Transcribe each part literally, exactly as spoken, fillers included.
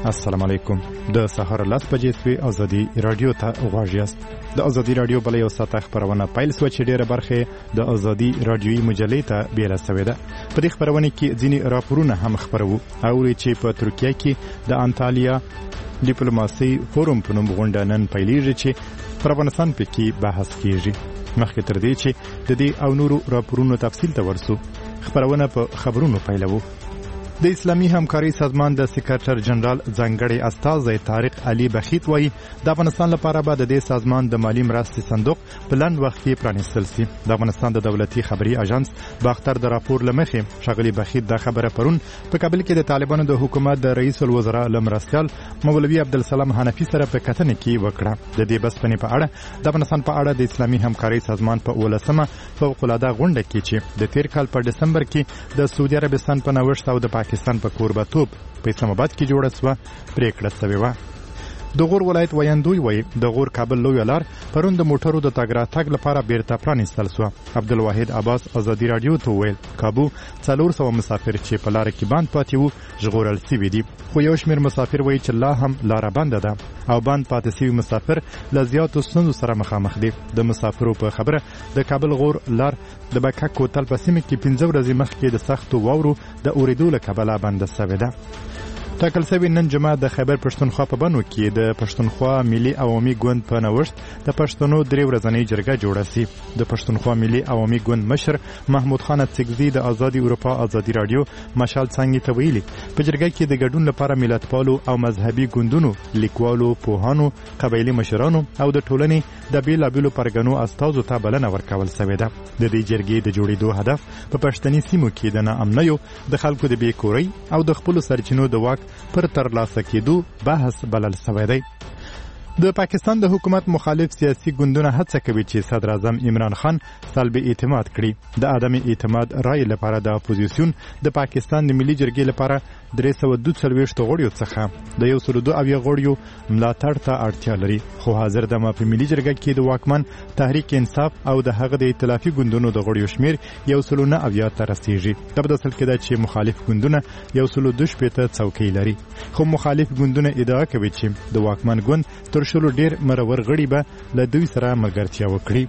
السلام علیکم. د سهار لس بجې سوی ازادي رادیو ته غواړئ یاست. د ازادي رادیو بل یو ساعت خبرونه پیل سو چې ډیره برخه د ازادي رادیوي مجلې ته بیره سوې ده. په دې خبرونه کې ځینی راپورونه هم خبرو او چې په ترکیه کې د انټالیا ډیپلوماسي فورم په نوم غونډه نن پیلېږي چې پر افغانستان پکې بحث کیږي. مخکې تر دې چې د دې او نورو راپورونو تفصیل ته ورسو خبرونه په خبرونو پیلوو. د اسلامي همکاري سازمان د سکرټر جنرال ځانګړي استازی طارق علي بخیت وایي د افغانستان لپاره به د دې سازمان د مالی مرستې صندوق په لنډ وخت کې پرانیستل شي. د افغانستان د دولتي خبري اژانس باختر د راپور لمخې ښاغلي بخیت دا خبره پرون په کابل کې د طالبانو د حکومت د رئیس الوزرا لمرستیال مولوي عبدالسلام حنفي سره په کتنه کې وکړه. د دې بسپنې په اړه د افغانستان په اړه د اسلامي همکاري سازمان په ولسمه فوق العاده غونډه کې چې د تیر کال په دسمبر کې د سعودي عربستان په نوښت او د پاکستان په کوربتوب په اسلام آباد کې جوړه سوه پریکړه شوې وه. د غور ولایت ویندوی وایي د غور کابل لویه لار پرون د موټرو د تګ راتګ لپاره بیرته پرانیستل سوه. عبدالواحد عباس ازادي رادیو ته وویل کابو څلور سوه مسافر چې په لاره کې بند پاتې وو ژغورل سوي دي، خو یو شمېر مسافر وایي چې لا هم لاره بنده ده او بند پاتې سوي مسافر له زیاتو ستونزو سره مخامخ دي. د مسافرو په خبره د کابل غور لار د بکک کوتل په سیمه کې پنځه ورځې مخکې د سختو واورو د اورېدو له کبله بنده سوې ده. ټاکل شوی نن جمعه د خیبر پښتونخوا په بنو کې د پښتونخوا ملي عوامي ګوند په نوښت د پښتنو درې ورځنۍ جرګه جوړه سي. د پښتونخوا ملي عوامي ګوند مشر محمود خان اڅکزي د ازادي اروپا ازادي رادیو مشال څنګه ته ویلي په جرګه کې د ګډون لپاره ملتپالو او مذهبي ګوندونو، لیکوالو، پوهانو، قبایلي مشرانو او د ټولنې د بیلابیلو پرګنو استازو ته بلنه ورکول شوې ده. د دې جرګې د جوړېدو هدف په پښتني سیمو کې د ناامنیو، د خلکو د بیکورۍ او د خپلو سرچینو د واک پر ترلاسه کېدو بحث بلل شوی دی. د پاکستان د حکومت مخالف سیاسي ګوندونه هڅه کوي چې صدر اعظم عمران خان سلب اعتماد کړي. د عدم اعتماد رای لپاره د اپوزیسیون د پاکستان د ملي جرګې لپاره درې سوه دوه څلوېښت غړیو څخه د یو سلو دوه اویا غړیو ملاتړ ته اړتیا لري، خو حاضر دمه په ملي جرګه کې د واکمن تحریک انصاف او د هغه د ائتلافي ګوندونو د غړیو شمیر یو سلو نه اویا ته رسیږي. دا په داسې کې ده چې مخالف ګوندونه یو سلو دوه شپېته څوکۍ لري، خو مخالف ګوندونه ادعا کوي چې د واکمن ګوند تر شلو ډیر مرور غړي به له دوی سره ملګرتیا وکړي.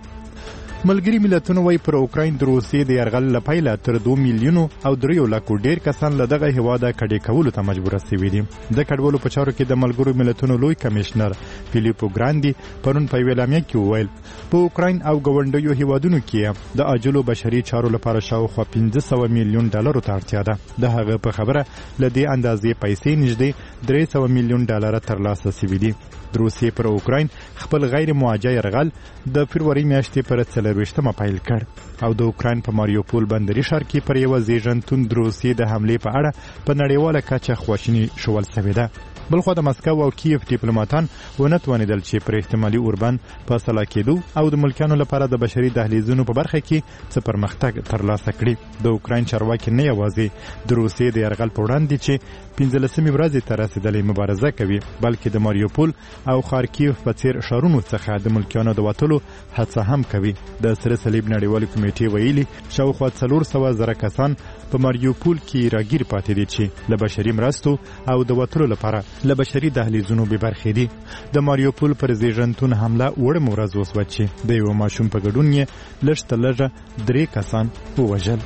ملګري ملتونو وایي پر اوکراین د روسیې د یرغل له پیله تر دوه میلیونو او دریو لکو ډیر کسان له دغه هیواده کډې کولو ته مجبوره سوي دي. د کډوالو په چارو کې د ملګرو ملتونو لوی کمشنر فیلیپو ګراندي پرون په یوه اعلامیه کې وویل په اوکراین او ګاونډیو هیوادونو کې د عاجلو بشري چارو لپاره شاوخوا پنځه سوه میلیون ډالرو ته اړتیا ده. د هغه په خبره له دې اندازې پیسې نږدې درې سوه میلیون ډالره ترلاسه سوي دي. د روسیې پر اوکراین خپل غیر موجه یرغل د فبروري میاشتې پر څلرویشتمه پیل کړ او د اوکراین په ماریوپول بندري ښار کې پر یوه زیږنتون د روسیې د حملې په اړه په نړیواله کچه خواشیني ښوول شوې ده. بلخوا د مسکو او کیف ډیپلوماتان ونه توانېدل چې پر احتمالي اوربند فاصله کېدو او د ملکیانو لپاره د بشري دهلیزونو په برخه کې څه پرمختګ ترلاسه کړي. د اوکراین چارواکي نه یوازې د روسیې د یرغل په وړاندې چې پنځلسمې ورځې ته رسېدلې مبارزه کوي، بلکې د ماریوپول او خارکیف په څېر ښارونو څخه د ملکیانو د وتلو هڅه هم کوي. د سره صلیب نړیوالې کمیټې ویلي شاوخوا څلور سوه زره کسان په ماریوپول کې راګیر پاتې دي چې له بشري مرستو او د وتلو لپاره له بشري دهلیزونو بې برخې دي. د ماریوپول پر زیږنتون حمله وړمه ورځ وسوه چې د یوه ماشوم په ګډون یې لږ تر لږه درې کسان ووژل.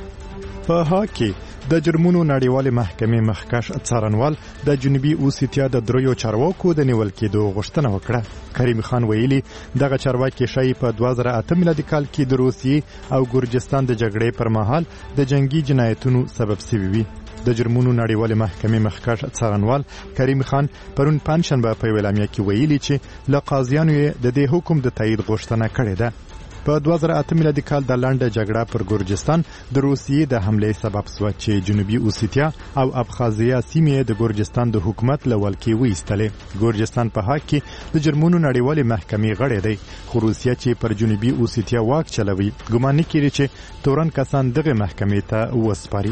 په هاکي د جرمونو نړیوالې محکمې مخکښ څارنوال د جنوبي اوسیتیا د دریو چارواکو د نیول کېدو غوښتنه وکړه. کریم خان ویلي دغه چارواکي ښایي په دوه زره اته میلادي کال کې د روسیې او ګورجستان د جګړې پر مهال د جنگي جنایتونو سبب سوي وي. د جرمونو نړیوالې محکمې مخکښ څارنوال کریم خان پرون پنجشنبه په یوه اعلامیه کې ویلي چې له قاضیانو یې د دې حکم د تایید غوښتنه کړې ده. په دوه زره اته میلادي کال د لنډه جګړه پر ګورجستان د روسیې د حملې سبب شوه چې جنوبي اوسیتیا او ابخازیا سیمې د ګورجستان د حکومت له ولکې وایستلې. ګورجستان په حق کې د جرمونو نړیوالې محکمې غړی دی، خو روسیه چې پر جنوبي اوسیتیا واک چلوي ګمان نه کیږي چې تورن کسان دغه محکمې ته وسپاري.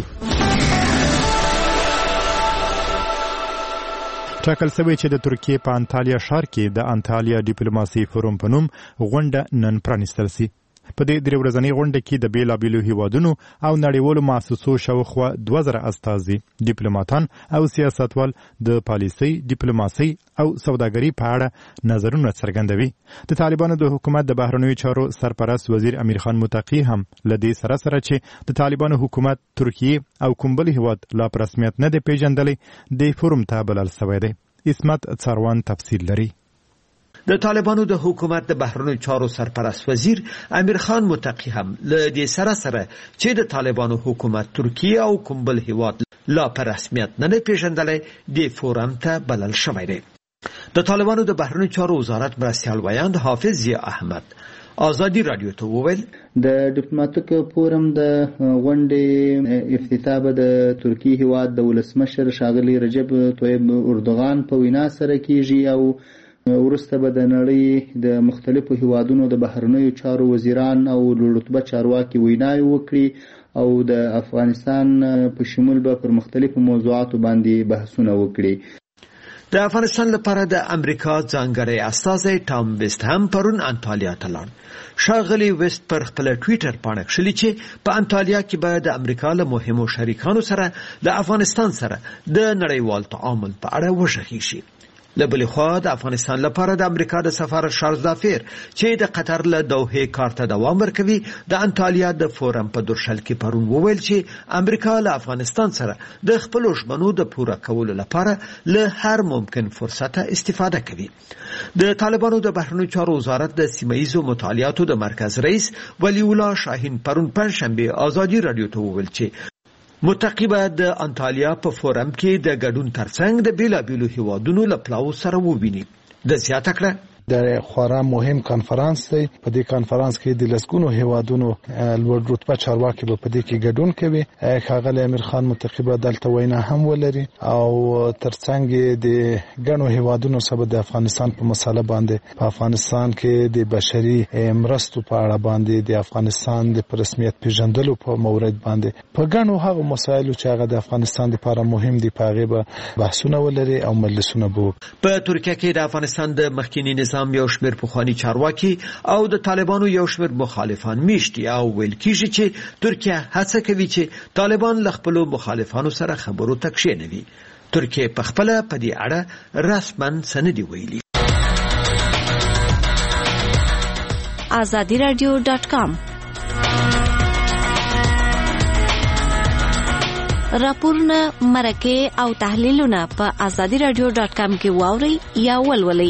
ټاکل شوی چې د ترکیې په انټالیا ښار کې د انټالیا ډیپلوماسي فورم په نوم غونډه نن پرانیستل شي. په دې درې ورځنۍ غونډه کې د بیلابیلو هیوادونو او نړیوالو مؤسسو شاوخوا دوه زره استازي ډیپلوماټان او سیاستوال د پالیسۍ ډیپلوماسۍ او سوداګرۍ په اړه نظرونه څرګندوي. د طالبانو د حکومت د بهرنیو چارو سرپرست وزیر امیر خان متقی هم لدې سره سره چې د طالبانو حکومت ترکیه او کوم بل هیواد لا په رسمیت نه دی پیژندلی د فورم ته بلل شوی دی. اسمت څاروان تفصیل لري. د طالبانو د حکومت د بهرنیو چارو سرپرست وزیر امیر خان متقی هم له دې سره سره چې د طالبانو حکومت ترکیه او کوم بل هیواد لا په رسمیت نه پیژندلی د فورم ته بلل شوی دی. د طالبانو د بهرنیو چارو وزارت مرستیال ویاند حافظ ضیا احمد آزادی رادیو ته وویل د ډیپلوماټیک فورم د غونډې افتتاح د ترکیه هیواد د ولسمشر ښاغلي رجب طیب اردوغان په وینا سره کیږي او وروسته به د نړۍ د مختلفو هیوادونو د بهرنیو چارو وزیران او رتبه چارواکي ویناوې وکړي او د افغانستان په شمول به پر مختلفو موضوعاتو باندې بحثونه وکړي. د افغانستان لپاره د امریکا ځانګړی استازی ټام ویسټ هم پرون انټالیا ته لاړ. ښاغلي ویسټ پر خپل ټویټر پاڼه کښلي چې په انټالیا کې به د امریکا له مهمو شریکانو سره د افغانستان سره د نړیوال تعامل په اړه وغږیږي شي. له بلې خوا د افغانستان لپاره د امریکا د سفارت شارلز دافیر چې د قطر له دوحې کار ته دوام ورکوي د انټالیا د فورم په درشل کې پرون وویل چې امریکا له افغانستان سره د خپلو ژمنو د پوره کولو لپاره له هر ممکن فرصته استفاده کوي. د طالبانو د بهرنیو چارو وزارت د سیمه‌ایزو مطالعاتو د مرکز رئیس ولی الله شاهین پرون پنجشنبه آزادی رادیو ته وویل چې متقی به د انټالیا په فورم کې د ګډون ترڅنګ د بیلابیلو هیوادونو له پلاو سره وویني. د زیاته کړه د خورا مهم کانفرنس دی. په دې کانفرنس کې د لسګونو هیوادونو لوړ رتبه چارواکي به په دې کې ګډون کوي. ښاغلی امیر خان متقی به دلته وینا هم ولري او ترڅنګ د ګڼو هیوادونو سره د افغانستان په مسله باندې په افغانستان کې د بشري مرستو په اړه باندې د افغانستان د رسمیت پیژندلو په مورد باندې په ګڼو هغو مسایلو چې هغه د افغانستان لپاره مهم دي په هغې به بحثونه ولري او مجلسونه به وکړي. په ترکیه کې د افغانستان د مخکینی نظام یو شمېر پخواني چارواکي او د طالبانو یو شمېر مخالفان میشتي او ویل کیږي چې ترکیه هڅه کوي چې طالبان له خپلو مخالفانو سره خبرو ته کښېنوي. ترکیه په خپله په دې اړه رسما څه نه دي ویلي. آزادی رادیو ډاټ کام راپورونه مرکه او تحلیلونه په آزادی رادیو ډاټ کام کې واورئ یا ولولئ.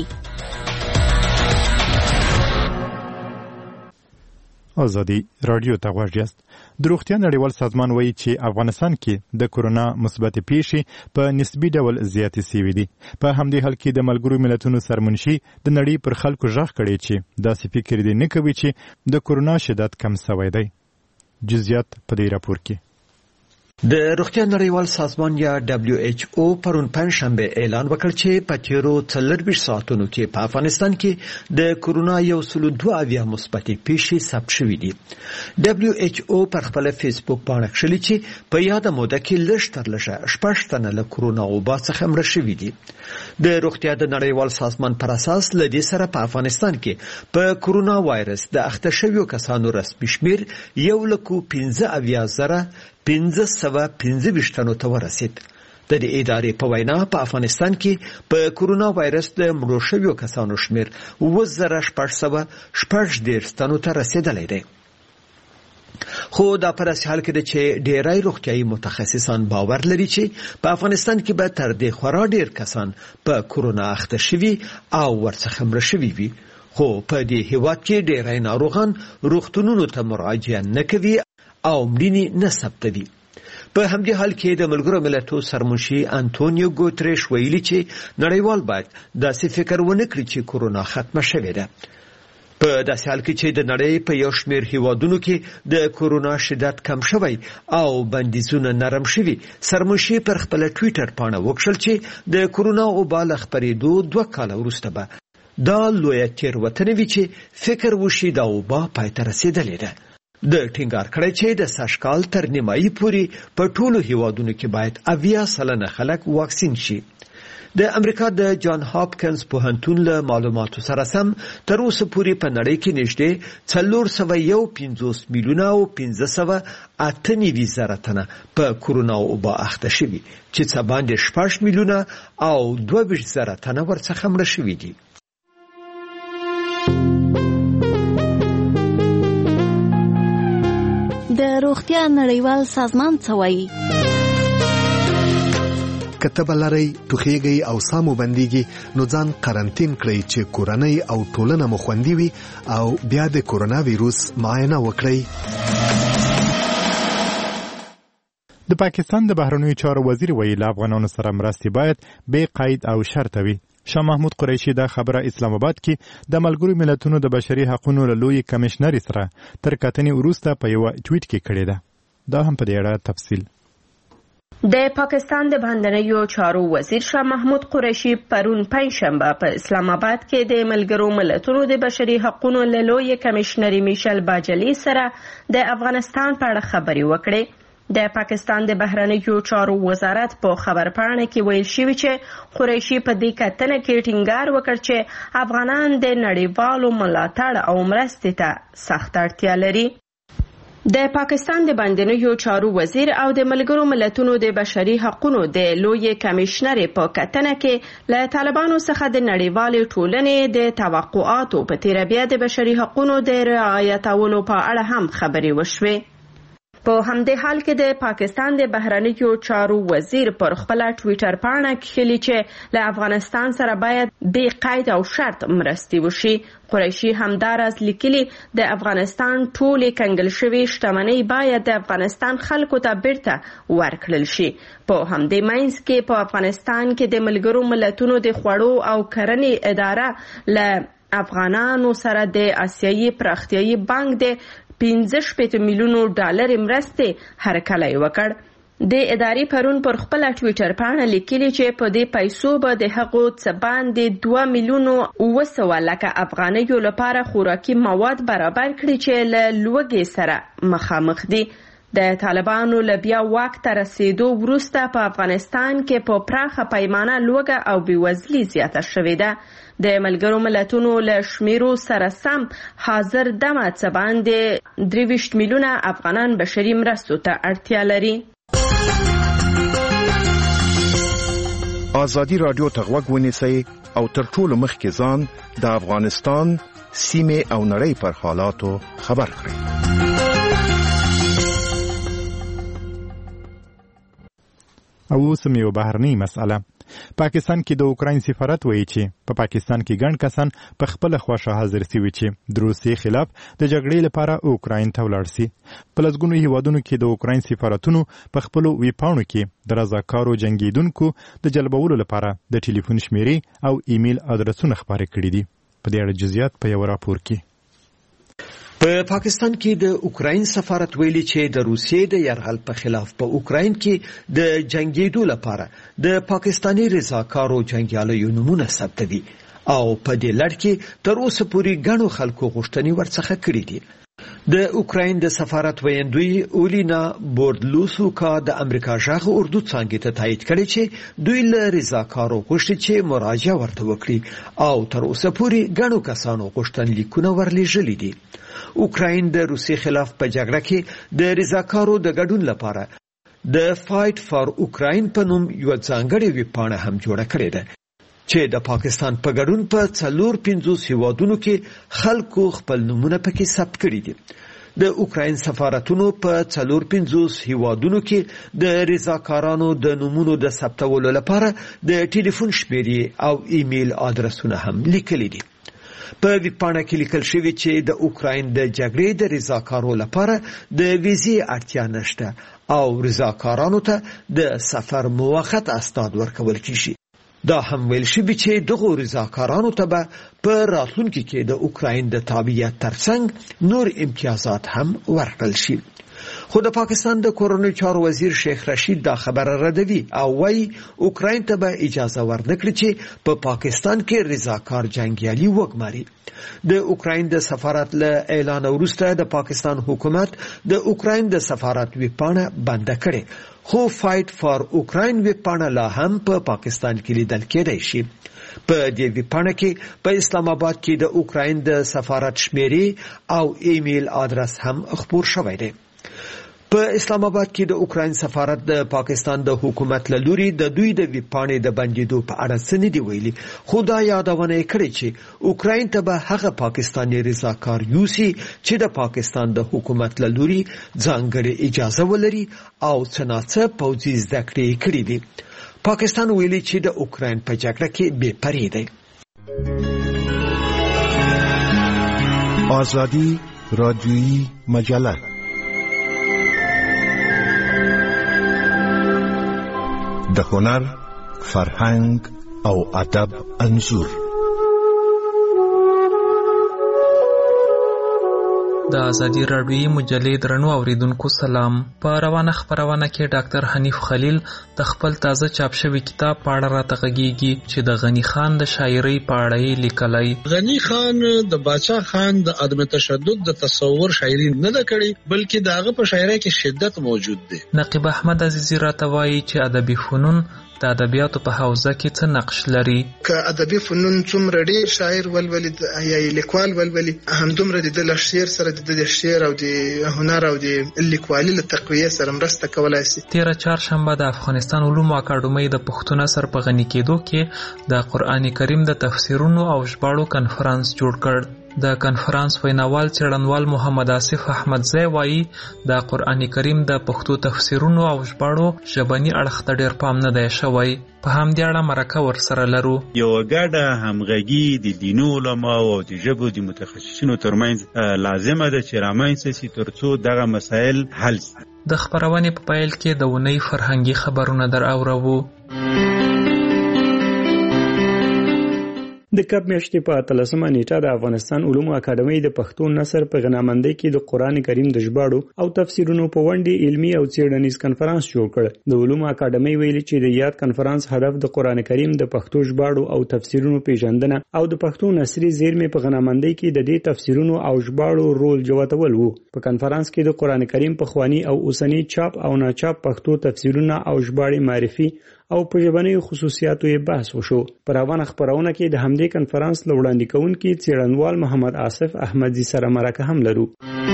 آزادی رادیو ته غوږ یاست. د روغتیا نړیوال سازمان وایي چې افغانستان کې د کورونا مثبت پیښې په نسبي ډول زیاتې شوې دي. په همدې حال کې د ملګرو ملتونو سرمنشي د نړۍ پر خلکو غږ کړی چې داسې فکر دې نه کوي چې د کورونا شدت کم شوی دی. جزئیات په دې راپور کې. د روغتیا نړیوال سازمان یا دبلیو ایچ او پرون پنجشنبه اعلان وکړ چې په تیرو څلورویشت ساعتونو کې په افغانستان کې د کورونا یو سل دوه اویا مثبتې پیښې ثبت شوې دي. دبلیو ایچ او پر خپل فیسبوک باندې کښلي چې په یاده موده کې لږ تر لږه شپږ تنه له کورونا وبا څخه مړه شوي دي. د روغتیا د نړیوال سازمان پر اساس له دې سره په افغانستان کې په کورونا وایرس د اخته شویو کسانو رسمي شمیر یو لکو پنځه اویا زره پنځه سوه پنځه ویشت تنو ته ورسید. د دې ادارې په وینا په افغانستان کې په کورونا وایرس د مړو شویو کسانو شمیر اووه زره شپږ سوه شپږ دېرش تنو ته رسیدلی دی. خو دا په داسې حال کې ده چې ډېری روغتیایي متخصصان باور لري چې په افغانستان کې به تر دې خورا ډېر کسان په کورونا اخته شوي او ورڅخه مړه شوي وي. خو په دې هیواد کې ډېری ناروغان روغتونونو ته مراجعه نه کوي او مړینې نه ثبتوي. په همدې حال کې د ملګرو ملتونو سرمنشي انټونیو ګوتریش ویلي چې نړیوال باید داسې فکر ونه کړي چې کورونا ختمه شوې ده. په داسې حال کې چې د نړۍ په یو شمېر هیوادونو کې د کورونا شدت کم شوی او بندیزونه نرم شوي، سرمنشي پر خپل ټویټر پاڼه وکړل چې د کورونا وبا له خپرېدو دوه کاله وروسته به دا لویه تېروتنه وي چې فکر وشي دا وبا پای ته رسېدلې ده. د ټینګار کړی چې د سږ کال تر نیمایي پورې په ټولو هیوادونو کې باید اویا سلنه خلک واکسین شي. د امریکا د جان هاپکینز پوهنتون له معلوماتو سره سم تر اوسه پورې په نړۍ کې نږدې څلور سوه یو پنځوس میلیونه او پنځه سوه اته نوي زره تنه په کورونا وبا اخته شوي چې څه باندې شپږ میلیونه او دوه ویشت زره تنه ورڅخه مړه شوي دي. د روغتیا نړیوال سازمان څه وایي؟ کتب لري توخیږي او سامو بنديږي نو ځان قرنټین کړئ چې کورنۍ او ټولنه مو خوندي وي او بیا د کورونا وایروس معاینه وکړئ. د پاکستان د بهرنیو چارو وزیر ویل افغانانو سره مرستې باید بې قید او شرط وي. شاه محمود قریشي دا خبره اسلام آباد کې د ملګرو ملتونو د بشري حقوقو لوی کمشنر سره تر کتنې وروسته په یو ټویټ کې کړی ده. دا هم په دې اړه تفصیل. د پاکستان د بهرنیو چارو وزیر شاه محمود قریشي پرون پنځشنبه په اسلام آباد کې د ملګرو ملتونو د بشري حقوقو لوی کمشنر میشل باجلی سره د افغانستان په اړه خبرې وکړې. د پاکستان د بهرنیو چارو وزارت په خبرپاڼه کې ویل شوی چې قریشي په دې کتنه کې ټینګار وکړ چې افغانان د نړیوالو ملاتړ او مرستې ته سخت اړتیا لري. د پاکستان د بهرنیو چارو وزیر او د ملګرو ملتونو د بشري حقوقو د لوی کمشنر په کتنه کې له طالبانو څخه د نړیوالې ټولنې د توقعاتو په تیر بیا د بشري حقوقو د رعایتولو په اړه هم خبرې وشوې. په همدې حال کې د پاکستان د بهرنیو چارو وزیر پر خپل ټویټر پاڼه کې چې له افغانستان سره باید بې قید او شرط مرستې وشي. قریشي همداراز لیکلي د افغانستان ټولې کنګل شوې شتمنۍ باید د افغانستان خلکو ته بیرته ورکړل شي. په همدې منځ کې په افغانستان کې د ملګرو ملتونو د خوړو او کرنې اداره له افغانانو سره د آسیایي پراختیایي بانک د پنځه شپېته میلیونو ډالر مرستې هرکلی وکړ. د ادارې پرون پر خپل ټویټر پاڼه لیکلي چې په دې پیسو به د هغو څه باندې دوه میلیونو اوه سوه لکه افغانیو لپاره خوراکي مواد برابر کړي چې له لوږې سره مخامخ دي. د طالبانو له بیا واک ته رسیدو وروسته په افغانستان کې په پراخه پیمانه لوږه او بېوزلي زیاته شوې ده. د ملګرو ملتونو له شمیرو سره سم حاضر دمه څه باندې درې ویشت میلیونه افغانان بشري مرستو ته اړتیا لري. آزادي رادیو ته غوږ ونیسئ او تر ټولو مخکې ځان د افغانستان سیمې او نړۍ پر حالاتو خبر کړئ. او اوس یو بهرنۍ مسأله. پاکستان کې د اوکراین سفارت وایي چې په پا پاکستان کې ګڼ کسان په خپل خوښه حاضر سوي چې د روسیې خلاف د جګړې لپاره اوکراین ته ولاړ سي. په لسګونو هیوادونو کې د اوکراین سفارتونو په خپلو ویبپاڼو کې د رضاکارو جنګیدونکو د جلبولو لپاره د ټلیفون شمیرې او ایمیل ادرسونه خپاره کړي دي. په دې اړه جزئیات په یو راپور کې. په پاکستان کې د اوکراین سفارت ویلي چې د روسیې د یرغل په خلاف په اوکراین کې د جنگیدو لپاره د پاکستاني رضاکارو جنگیالیو نمونه ثبتوي او په دې لړ کې تر اوسه پورې ګڼو خلکو غوښتنې ورڅخه کړې دي. د اوکراین د سفارت ویندوی اولینا بوردلوسوکا د امریکا ژغ اردو څانګې ته تایید کړی چې دوی له رضاکارو غوښتي چې مراجعه ورته وکړي او تر اوسه پورې ګڼو کسانو غوښتنلیکونه ورلیږلي دي. اوکراین د روسیې خلاف په جګړه کې د رضاکارو د ګډون لپاره د فایټ فار اوکراین په نوم یو ځانګړی ویبپاڼه هم جوړه کړې ده چې د پاکستان په ګډون په څلور پنځوس هیوادونو کې خلکو خپل نومونه پکې ثبت کړي دي. د اوکراین سفارتونو په څلور پنځوس هیوادونو کې د رضاکارانو د نومونو د ثبتولو لپاره د ټلیفون شمیرې او ایمیل ادرسونه هم لیکلي دي. په ویبپاڼه کې لیکل شوی چې د اوکراین د جګړې د رضاکارو لپاره د ویزې اړتیا نشته او رضاکارانو ته د سفر موقت اسناد ورکول کیږي. دا هم ویل شوی چې دغه رضاکارانو ته به په راتلونکي کې د اوکراین د تابعیت ترڅنګ نور امتیازات هم ورکړل شي. خو د پاکستان د کورنیو چارو وزیر شیخ رشید دا خبره ردوي او وايي اوکراین ته به اجازه ورنکړي چې په پا پاکستان کې رضاکار جنگیالي وګماري. د اوکراین د سفارت له اعلان وروسته د پاکستان حکومت د اوکراین د سفارت ویبپاڼه بنده کړې، خو فایټ فار اوکراین ویبپاڼه لا هم په پا پاکستان کې لیدل کېدای شي. په دې ویبپاڼه کې په اسلام آباد کې د اوکراین د سفارت شمیرې او ایمیل آدرس هم خپور شوی دی. په اسلام آباد کې د اوکراین سفارت د پاکستان د حکومت له لوري د دوی د ویبپاڼې د بندیدو په اړه څه نه دی ویلي، خو دا یادونه یې کړې چې اوکراین ته به هغه پاکستاني رضاکار یوسي چې د پاکستان د حکومت له لوري ځانګړې اجازه ولري او څه ناڅه پوځي زده کړې کړې دي. پاکستان ویلي چې د اوکراین په جګړه کې بې پرې دی. آزادی رادیویی مجله د هنر، فرهنګ او ادب انځور. د ازادي راډیویي مجلې درنو اوریدونکو سلام. په روانه خبرونه کې ډاکټر حنیف خلیل د خپل تازه چاپ شوی کتاب په اړه راته غږیږي چې د غنی خان د شاعرۍ په اړه یې لیکلی. غنی خان د باچا خان د عدم تشدد د تصور شاعري نه ده کړې، بلکې داغه په شاعرۍ کې شدت موجود دی. نقیب احمد عزیزی راته وایي چې ادبي فنون د ادبیاتو په حوزه کې څه نقش لري. که ادبي فنون څومره ډېر شاعر ولولي یا لیکوال ولولي، همدومره د شعر سره د شعر او د هنر او د لیکوالۍ له تقویه سره مرسته کولای شي. تیره چهارشنبه د افغانستان علومو اکاډمۍ د پښتو نثر په غني کېدو کې د قرآن کریم د تفسیرونو او ژباړو کنفرانس جوړ کړ. د کنفرانس ویناوال څېړنوال محمد آصف احمدزی وایي د قرآن کریم د پښتو تفسیرونو او ژباړو ژبني اړخ ته ډېر پام نه دی شوی. په همدې اړه مرکه ورسره لرو. یوه ګډه همغږي د دیني علماو او د ژبو د متخصصینو ترمنځ لازمه ده چې رامنځته سي تر څو دغه مسایل حل سي. د خپرونې په پیل کې د اونۍ فرهنګي خبرونه در اورو. د کب میاشتې په اتلسمه نیټه د افغانستان علومو اکاډمۍ د پښتو نثر په غنامندۍ کې د قرآن کریم د ژباړو او تفسیرونو په ونډې علمي او څېړنیز کنفرانس جوړ کړ. د علومو اکاډمۍ ویلي چې د یاد کنفرانس هدف د قرآن کریم د پښتو ژباړو او تفسیرونو پیژندنه او د پښتو نثري زیرمې په غنامندۍ کې د دې تفسیرونو او ژباړو رول جوتول وو. په کنفرانس کې د قرآن کریم پخوانی او اوسنی چاپ او ناچاپ پښتو تفسیرونه او ژباړې معرفي او په ژبنیو خصوصیاتو یې بحث وشو. په روانه خبرونه کې د همدې کنفرانس له وړاندې کوونکي څېړنوال محمد آصف احمدزي سره مرکه هم لرو.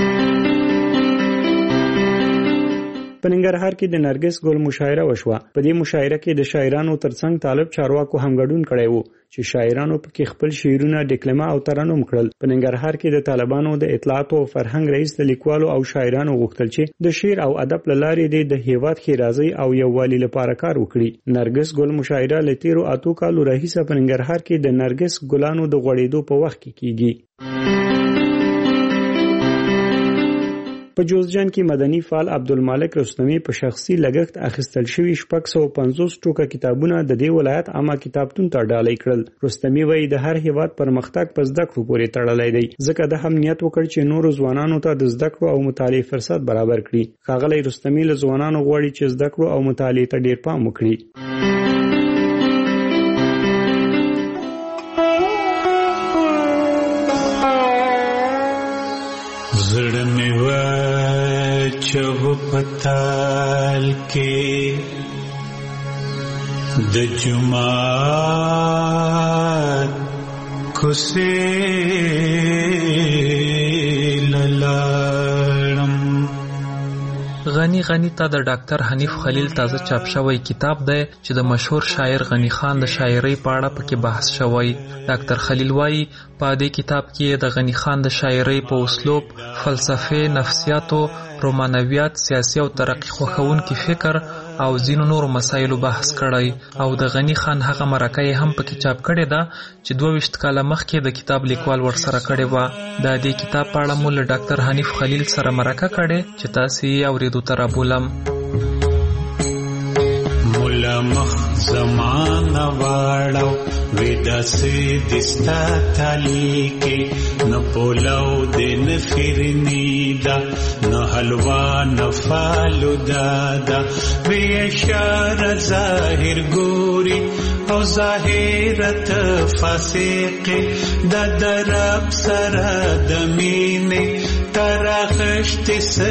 په ننګرهار کې د نرګس ګل مشاعره وشوه. په دې مشاعره کې د شاعرانو ترڅنګ طالب چارواکو هم ګډون کړی وو چې شاعرانو پکې خپل شعرونه ډیکلمه او ترنم کړل. په ننګرهار کې د طالبانو د اطلاعات او فرهنګ رئیس د لیکوالو او شاعرانو غوښتل چې د شعر او ادب له لارې د هیواد ښېرازۍ او یووالي لپاره کار وکړي. نرګس ګل مشاعره له تیرو اتو کالو راهیسه په ننګرهار کې د نرګس ګلانو د غوړېدو په وخت کې کیږي. په جوزجان کې مدني فعال عبدالمالک رستمي په شخصي لګښت اخیستل شوي شپږ سوه پنځوس ټوکه کتابونه د دې ولایت عامه کتابتون ته ډالۍ کړل. رستمي وایي د هر هیواد پرمختګ په زده کړو پورې تړلی دی، ځکه د هم نیت وکړ چې نورو ځوانانو ته د زده کړو او مطالعې فرصت برابر کړي. ښاغلی رستمي له ځوانانو غواړي چې زده کړو او مطالعې ته ډیر پام وکړي. زړه مې واچو پتال کې د جمعات کوسې لاړم. غنی غنی ته د ډاکټر حنیف خلیل تازه چاپ شوی کتاب دی چې د مشهور شاعر غنی خان د شاعرۍ په اړه پکې بحث شوی. ډاکټر خلیل وایي په دې کتاب کې د غنی خان د شاعرۍ په اسلوب، فلسفه، نفسیاتو، رومانویات، سیاسي او ترقی خوښونکي فکر او ځینو نورو مسایلو بحث کړی او د غنی خان هغه مرکه یې هم پکې چاپ کړې ده چې دوه ویشت کاله مخکې د کتاب لیکوال ورسره کړې وه. د دې کتاب په اړه مو له ډاکټر حنیف خلیل سره مرکه کړې چې تاسې یې اورېدو ته رابولم. مولا مخ زمانه واړو ویداسې دستا تالی کې نه پولاو د نه فرنی دا نه حلوا نفالودا دا وی اشاره ظاهر ګوري او ظاهرت فاسق د درب سره د مینه ترخشت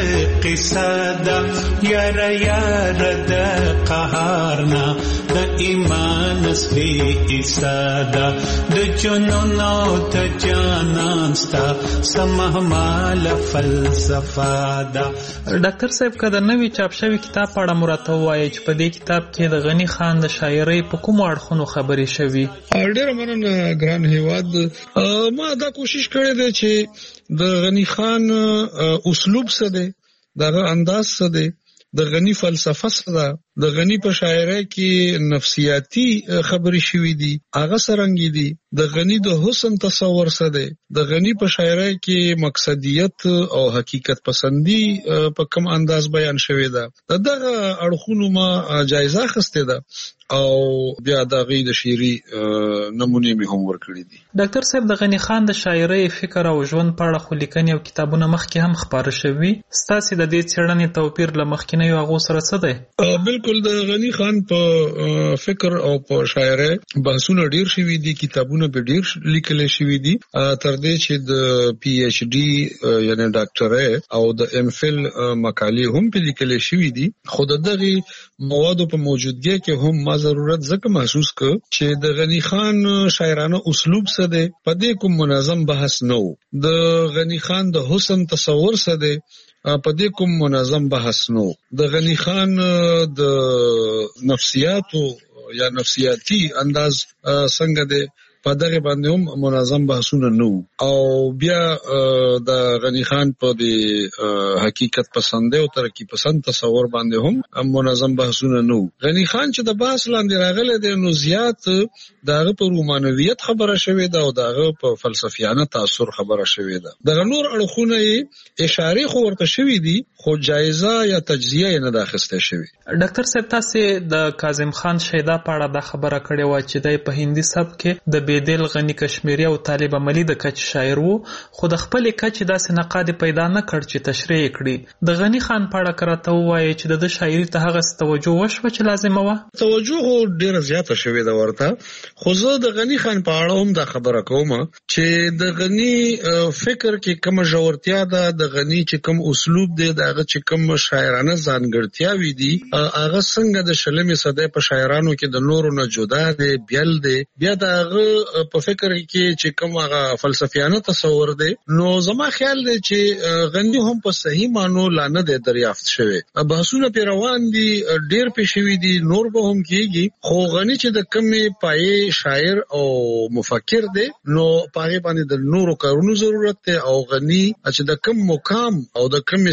قصادا یار یار د قهارنا د ایمان سپی اسادا د جنونو ته جانانستا سمهمال فلسفه دا. ډاکټر صاحب کله نوې چاپ شوی کتاب پاړه مرته وایي چې په دې کتاب کې د غنی خان د شاعرۍ په کوم اړخونو خبرې شوي؟ ډېر مننه ګران هیواد. ما دا کوشش کړې ده چې د غنی خان اسلوب څه دی، دغه انداز څه دی، د غنی فلسفه څه ده، د غنی په شاعرۍ کې نفسیاتی خبرې شوې دي هغه څرنګه دي، د غنی د حسن تصور څه دی، د غنی په شاعرۍ کې مقصدیت او حقیقت پسندی په کوم انداز بیان شوې ده. دغه اړخونو ما جایزه اخیستې ده او بیا د غي د شيري نمونه می هم ورکړي دي. ډاکټر صاحب د غنی خان د شاعرۍ فکر او ژوند په اړه خو لیکنې او کتابونه مخکې هم خبره شوي، ستاسو د دې څېړنې توپیر له مخکینیو هغو سره څه دی؟ بالکل د غنی خان په فکر او په شاعرۍ بحثونه ډیر شوي دي، کتابونه به ډیر لیکل شوي دي، تر دې چې د پی ایچ ډي یعنی ډاکټرۍ او د ایم فل مقالې هم په لیکل شوي دي. خو دغه موادو په موجودګۍ کې هم ما ضرورت ځکه محسوس ک چې د غنی خان شاعرانه اسلوب څه دی، په دې کوم منظم بحث نه و. د غنی خان د حسن تصور څه دی، په دې کوم منظم بحث نو. د غنی خان د نفسیاتو یا نفسیاتی انداز څنګه دی، په دغه باندې هم منظم بحثونه نو. او بیا د غنی خان په د حقیقت پسند او ترقی پسند تصور باندې هم منظم بحثونه نو. غنی خان چې د بحث لاندې راغله د نو زیات دغه په رومانویت خبره شوې ده او دغه په فلسفیانه تاثر خبره شوې ده. دغه نور اړخونه اشاره خو ورته شوې دي خو جایزه یا تجزیه نه ده اخیسته شوې. ډاکټر صاحب تاسو د کاظم خان شیدا په اړه د خبره کړې و چې د په هندي سبک کې د بیدل غنی کشمیری او طالب عملی د کچ شاعر وو، خو د خپل کچ داسې نقاد پیدا نه کړ چې تشریح کړي. د غنی خان په اړه کرته وایي چې د شاعري ته هغه توجه وشو چې لازمه و. توجه ډیره زیاته شوې ده ورته، خو زه د غنی خان په اړه هم دا خبره کوم چې د غنی فکر کې کوم ژورتیا ده، د غنی چې کوم اسلوب دی، دغه چې کوم شاعرانه ځانګړتیاوي دي، هغه څنګه د شلمې صدې په شاعرانو کې د نورو نه جدا دی، بیل دی. بیا دغه په فکر کې چې کوم هغه فلسفیانه تصور دی، نو زما خیال دی چې غنی هم په صحیح معنی لا نه دی دریافت شوی. بحثونه پی روان دي، ډیر پی شوی دي، نور به هم کیږي، خو غنی چې د کمې پای شاعر او مفکر دی نو پای باندې د نورو کارونو ضرورت دی، او غنی چې د کم مقام او د کم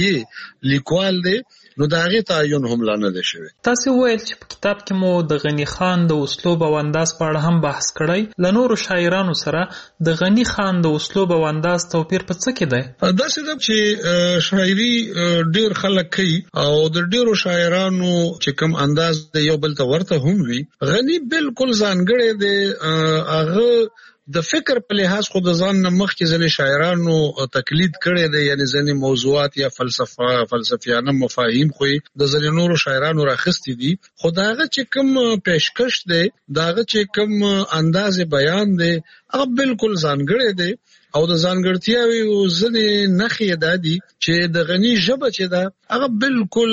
سویه لیکوال دی نو دا غي تعین هم لانه ده شوی. تاسو ویل چې په کتاب کې مو د غنی خان د اسلوب او انداز په اړه هم بحث کړی، ل نورو شاعرانو سره د غنی خان د اسلوب او انداز توپیر په څه کې دی؟ دا څه چې شاعري ډیر خلک کوي او د ډیرو شاعرانو چې کوم انداز د یو بل ته ورته هم وي، غنی بالکل ځانګړی دی. هغه د فکر په لحاظ خو د ځان نه مخکې ځنې شاعرانو تقلید کړی دی، یعنی ځنې موضوعات یا فلسفه فلسفیانه مفاهیم خو د ځنې نورو شاعرانو راخستې دي، خو داغه چې کوم پیشکش دی، داغه چې کوم انداز بیان دی، هغه بالکل ځانګړی دی. او د ځانګړتیاوي او ځنې نښې دا دي چې د غنی ژبه چې ده هغه بالکل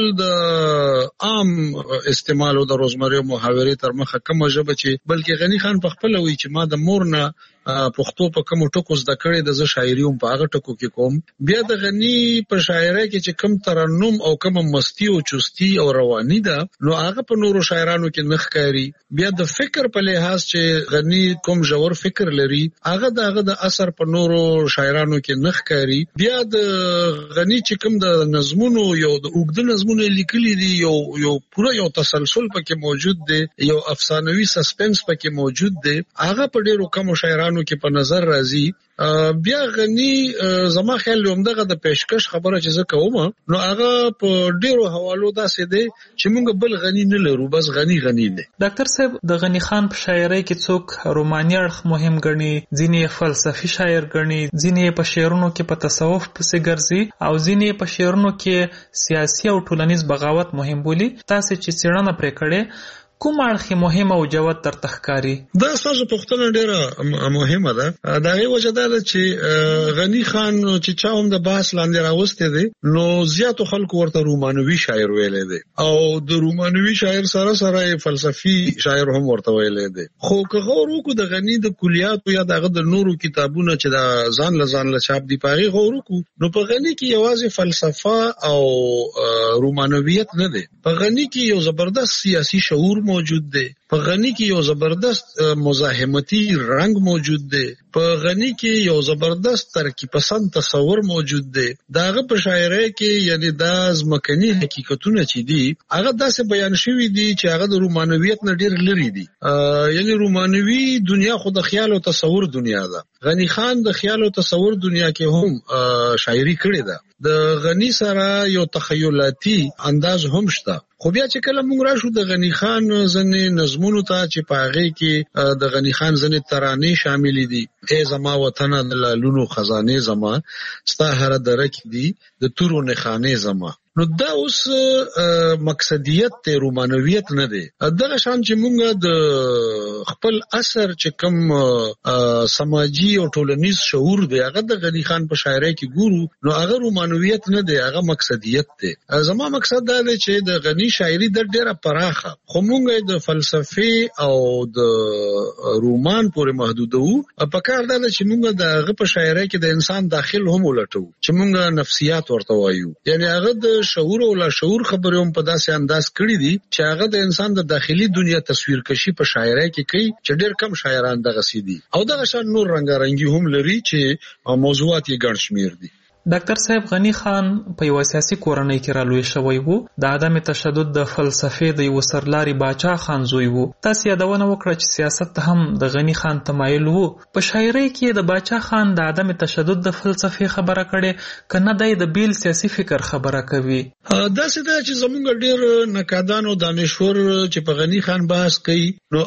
د عام استعمال او د روزمره محاورې تر مخه کومه ژبه چې بلکې غنی خان په خپل وی چې ما د مور نه پښتو په کوم ټکو زده کړې د ز شاعري هم په هغه ټکو کې کوم. بیا د غنی په شاعرۍ کې چې کوم ترنم او کوم مستی او چستی او رواني ده نو هغه په نورو شاعرانو کې نخ کاری. بیا د فکر په لحاظ چې غنی کوم ژور فکر لري هغه دغه د اثر په نورو شاعرانو کې نخ کاری. بیا د غنی چې کوم د نظمونو یو د اوږد نظمونه لیکلي دي، یو یو پوره یو تسلسل پکې موجود دی، یو افسانوي سسپنس پکې موجود دی، هغه په ډیرو کم شاعرانو شیانو کې په نظر راځي بیا غنی زما خیال لومدغه د پیشکش خبره چې زه کوم نو هغه په ډیرو حوالو داسې دی چې موږ بل غنی نه لرو بس غنی غنی دی. ډاکټر صاحب د غنی خان په شاعرۍ کې څوک روماني اړخ مهم ګڼي، ځینې فلسفي شاعر ګڼي، ځینې په شعرونو کې په تصوف پسې ګرځي او ځینې په شعرونو کې سیاسي او ټولنیز بغاوت مهم بولي. تاسو چې څېړنه پرې کړې کوم اړخ مهم او جوت تر تخکاری؟ دا څه پوښتنه ډیره مهمه ده. دا یو وجه ده چې غنی خان چې چا هم د بحث لاندې راوسته دي نو زیاتو خلکو ورته رومانوي شاعر ویلې دي او د رومانوي شاعر سره سره فلسفي شاعر هم ورته ویلې دي. خو که غور وکړو د غنی د کلیاتو یا دغه د نورو کتابونو چې د ځان له ځان له چاپ دی پاغي غور وکړو نو په غنی کې یوازې فلسفه او رومانویت نه دي، په غنی کې یو زبردست سیاسي شعور موجود دی، په غنی کې یو زبردست مزاحمتي رنگ موجود دی، په غنی کې یو زبردست ترکیب پسند تصور موجود دی. داغه په شاعرۍ کې یعنی د ځمکني حقیقتونه چې دي هغه داسې بیان شوی دي چې هغه د رومانویت نه ډیر لري دي. یعنی رومانوي دنیا خو د خیال او تصور دنیا ده. غنی خان د خیال او تصور دنیا کې هم شاعري کړې ده. د غنی سره یو تخیلاتي انداز هم شته. خو بیا چې کله موږ راشو د غنی خان ځنې نظمونو ته چې په هغه کې د غنی خان ځنې ترانې شامل دي، ای زما وطن د لالونو خزانه زما، ستا هر درک دي د تورو نخانه زما. نو دا اوس مقصدیت ته رومانویت نه دی. دغه شان چې موږ د خپل اثر چې کوم سماجی او ټولنیز شعور دی هغه د غنی خان په شاعرۍ کې ګورو نو هغه رومانویت نه دی، هغه مقصدیت دی. زما مقصد دا دی چې د غنی شاعري د ډیره پراخه خو موږ د فلسفي او د رومان پورې محدودو. په کار دا چې موږ د هغه په شاعرۍ کې د انسان داخل هم ولټو چې موږ نفسیات ورته وایو، یعنی هغه د شعور او لا شعور خبرې هم په داسې انداز کړی دي چې هغه د انسان د داخلي دنیا تصویر کشي په شاعرۍ کې کوي چې ډېر کم شاعران دغه سي دي او دغه شان نور رنگارنګي هم لري چې موضوعات یې ګڼ شمیر دي. ډاکټر صاحب غنی خان په یو سیاسي کورنۍ کې رالوی شوی وو، د عدم تشدد د فلسفې د یو سرلاري باچا خان زوی وو. تاسو یادونه وکړه چې سیاست هم د غنی خان تمایل وو. په شاعرۍ کې د باچا خان د عدم تشدد د فلسفې خبره کړي کنه د بیل سیاسي فکر خبره کوي؟ دا څه ده چې زمونږ ډېر نقادان او دانشور چې په غنی خان بحث کوي نو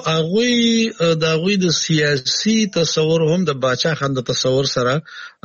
هغه د هغه د سیاسي تصور هم د باچا خان د تصور سره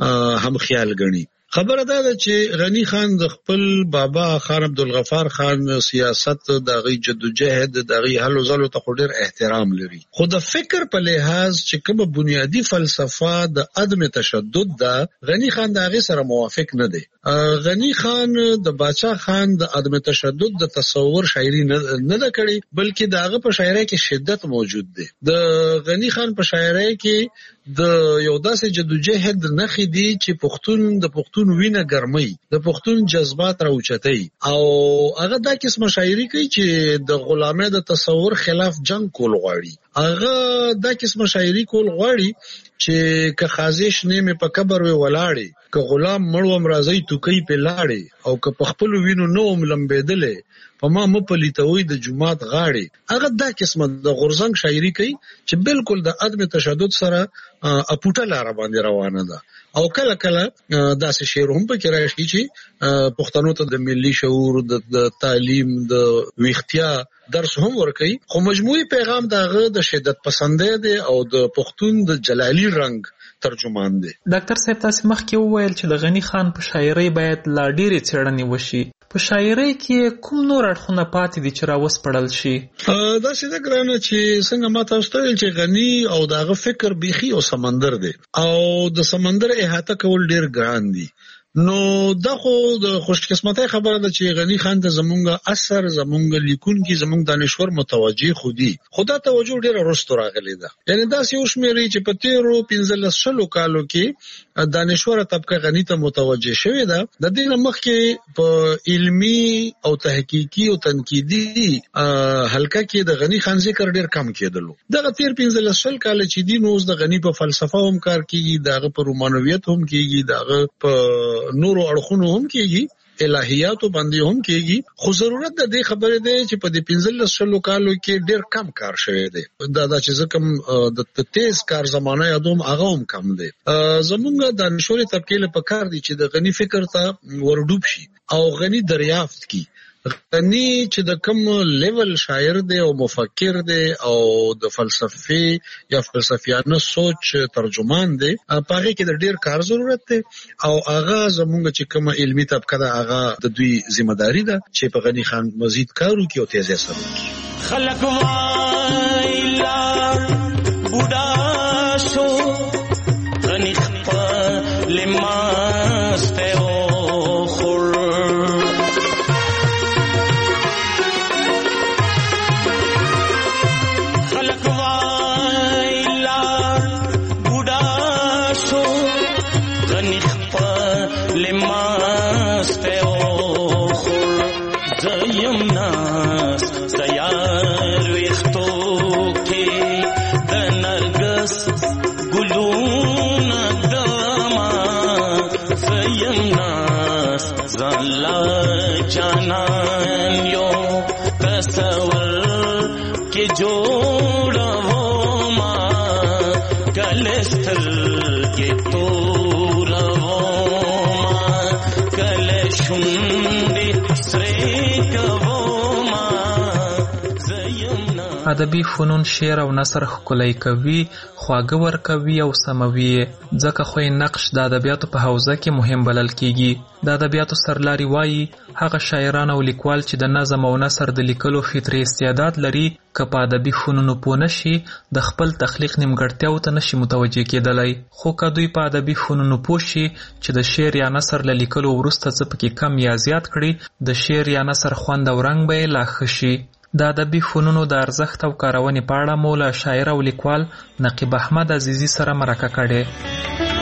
هم خیال غني. خبره ده چې غنی خان د خپل بابا خان عبدالغفار خان سیاست د غي جدوجہد د غي حل او زلو ته ډېر احترام لري، خو د فکر په لحاظ چې کوم بنیادی فلسفه د عدم تشدد ده غنی خان د هغه سره موافق نه دی. غنی خان د باچا خان د عدم تشدد د تصور شاعري نه ده کړي بلکې د هغه په شاعرۍ کې شدت موجود دی. د غنی خان په شاعرۍ کې د یو داسې جدوجہد نخې دي چې پښتون د پښتون وینه ګرمي، د پښتون جذبات راوچتي او هغه دا قسمه شاعري کوي چې د غلامۍ د تصور خلاف جنگ کول غواړي. هغه دا قسمه شاعري کول غواړي چې که خازش نیمه په قبر وی ولاړي، که غلام مړوم راځي توکي په لاړي او که په خپل وینو نوم لمبېدلې په ما مپلیتوي د جمعات غاړي. هغه دا قسمه د غورزنګ شاعري کوي چې بالکل د عدم تشدد سره اپوټه لار باندې روانه ده او کله کله داسې شعر هم پکې راشي چې پښتنو ته د ملي شعور د تعلیم د ویختیا درس هم ورکوي، خو مجموعي پیغام دغه د شدت پسندۍ دی او د پښتون د جلالي رنگ ترجمان دی. ډاکټر صاحب تاسو مخکې وویل چې د غنی خان په شاعرۍ باید لا ډېرې څېړنې وشي. په شاعرۍ کې کوم نور اړخونه پاتې دي چې راوسپړل شي؟ دا څه ده ګرانه چې څنګه ما تاسو ته ویل چې غنی او دغه فکر بیخي او سمندر دی او د سمندر احاطه کول ډېر ګران دي. نو دا خو د خوشقسمتۍ خبره ده چې غنی خان ته زمونږ اثر زمونږ لیکونکي زمونږ دانشور متوجه خو دي، خو دا توجه ډېره وروسته راغلې ده. یعنی داسې وشمېرئ چې په تېرو پنځلس شلو کالو کې دانشوره طبقه غنی ته متوجه شوې ده. د دې نه مخکې په علمي او تحقیقي او تنقیدي حلقه کې د غنی خان ذکر ډېر کم کېدلو. دغه تېر پنځلس شل کال چې دي نو اوس د غنی په فلسفه هم کار کېږي، دغه په رومانویت هم کېږي، دغه په نورو اړخونو هم کېږي. الهیاتو باندې هم کېږي، خو ضرورت د دې خبرې دی چې په دې پنځلس شلو کالو کې ډېر کم کار شوی دی. دا دا چې کوم د تیز کار زمانه یادوم هغه هم کم دی. زمونږ د نشوري طبقې له پکار دي چې د غني فکر ته ورډوب شي او غني دریافت کی. غني چې د کوم لیول شاعر دی او مفکر دی او د فلسفي یا فلسفیانه سوچ ترجمان دی، پاره کې د ډیر کار ضرورت دی او هغه زمونږ چې کوم علمي طبقه ده هغه د دوی ذمہ داری ده چې په غني خان مزید کار وکړي او تیزی سره وکړي. خلق وایلا بوډا شو غني خپل لماس په جانان یو تصور کې جوړو ما کلستر کې تورو ما کل شوندې سره کوو ما زیمنا. ادبي فنون شعر او نثر ښکلی کوي، خواږه ورکوي او سموي، ځکه خو نقش د ادبیاتو په حوزه کې مهم بلل کیږي. د ادبیاتو سرلاري وایي هغه شاعران او لیکوال چې د نظم او نثر د لیکلو فطري استعداد لري، که په ادبي فنونو پوه نشي د خپل تخلیق نیمګړتیاو ته نشي متوجه کېدلی. خو که دوی په ادبي فنونو پوه شي چې د شعر یا نثر له لیکلو وروسته څه پکې کم یا زیات کړي، د شعر یا نثر خوند او رنګ به یې لا ښه شي. د ادبي فنونو د ارزښت او کارونې په اړه مو له شاعر او لیکوال نقیب احمد عزیزي سره مرکه کړې.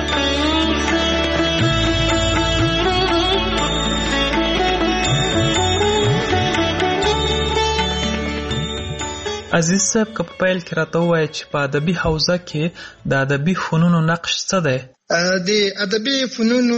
عزیز صاحب که په پیل کې راته ووایې چې په ادبي حوزه کې د ادبي فنونو نقش څه دی؟ د ادبي فنونو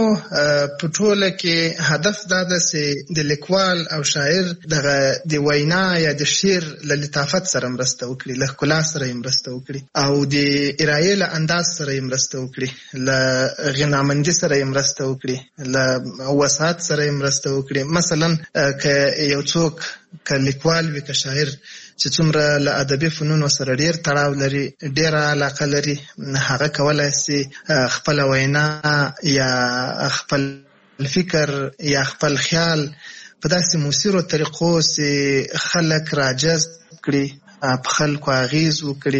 په ټوله کې هدف دا ده چې د لیکوال او شاعر دغه د وینا یا د شعر له لطافت سره مرسته وکړي، له ښکلا سره یې مرسته وکړي او د ارایې له انداز سره یې مرسته وکړي، له غنامندي سره یې مرسته وکړي، له وسعت سره یې مرسته وکړي. مثلا که یو څوک که لیکوال وي که شاعر چې څومره له ادبي فنونو سره ډیر تړاو لري، ډیره علاقه لري، هغه کولای شي خپل وینا یا خپل فکر یا خپل خیال په داسې موثرو طریقو چې خلک راجذب کړي، په خلکو اغیز وکړي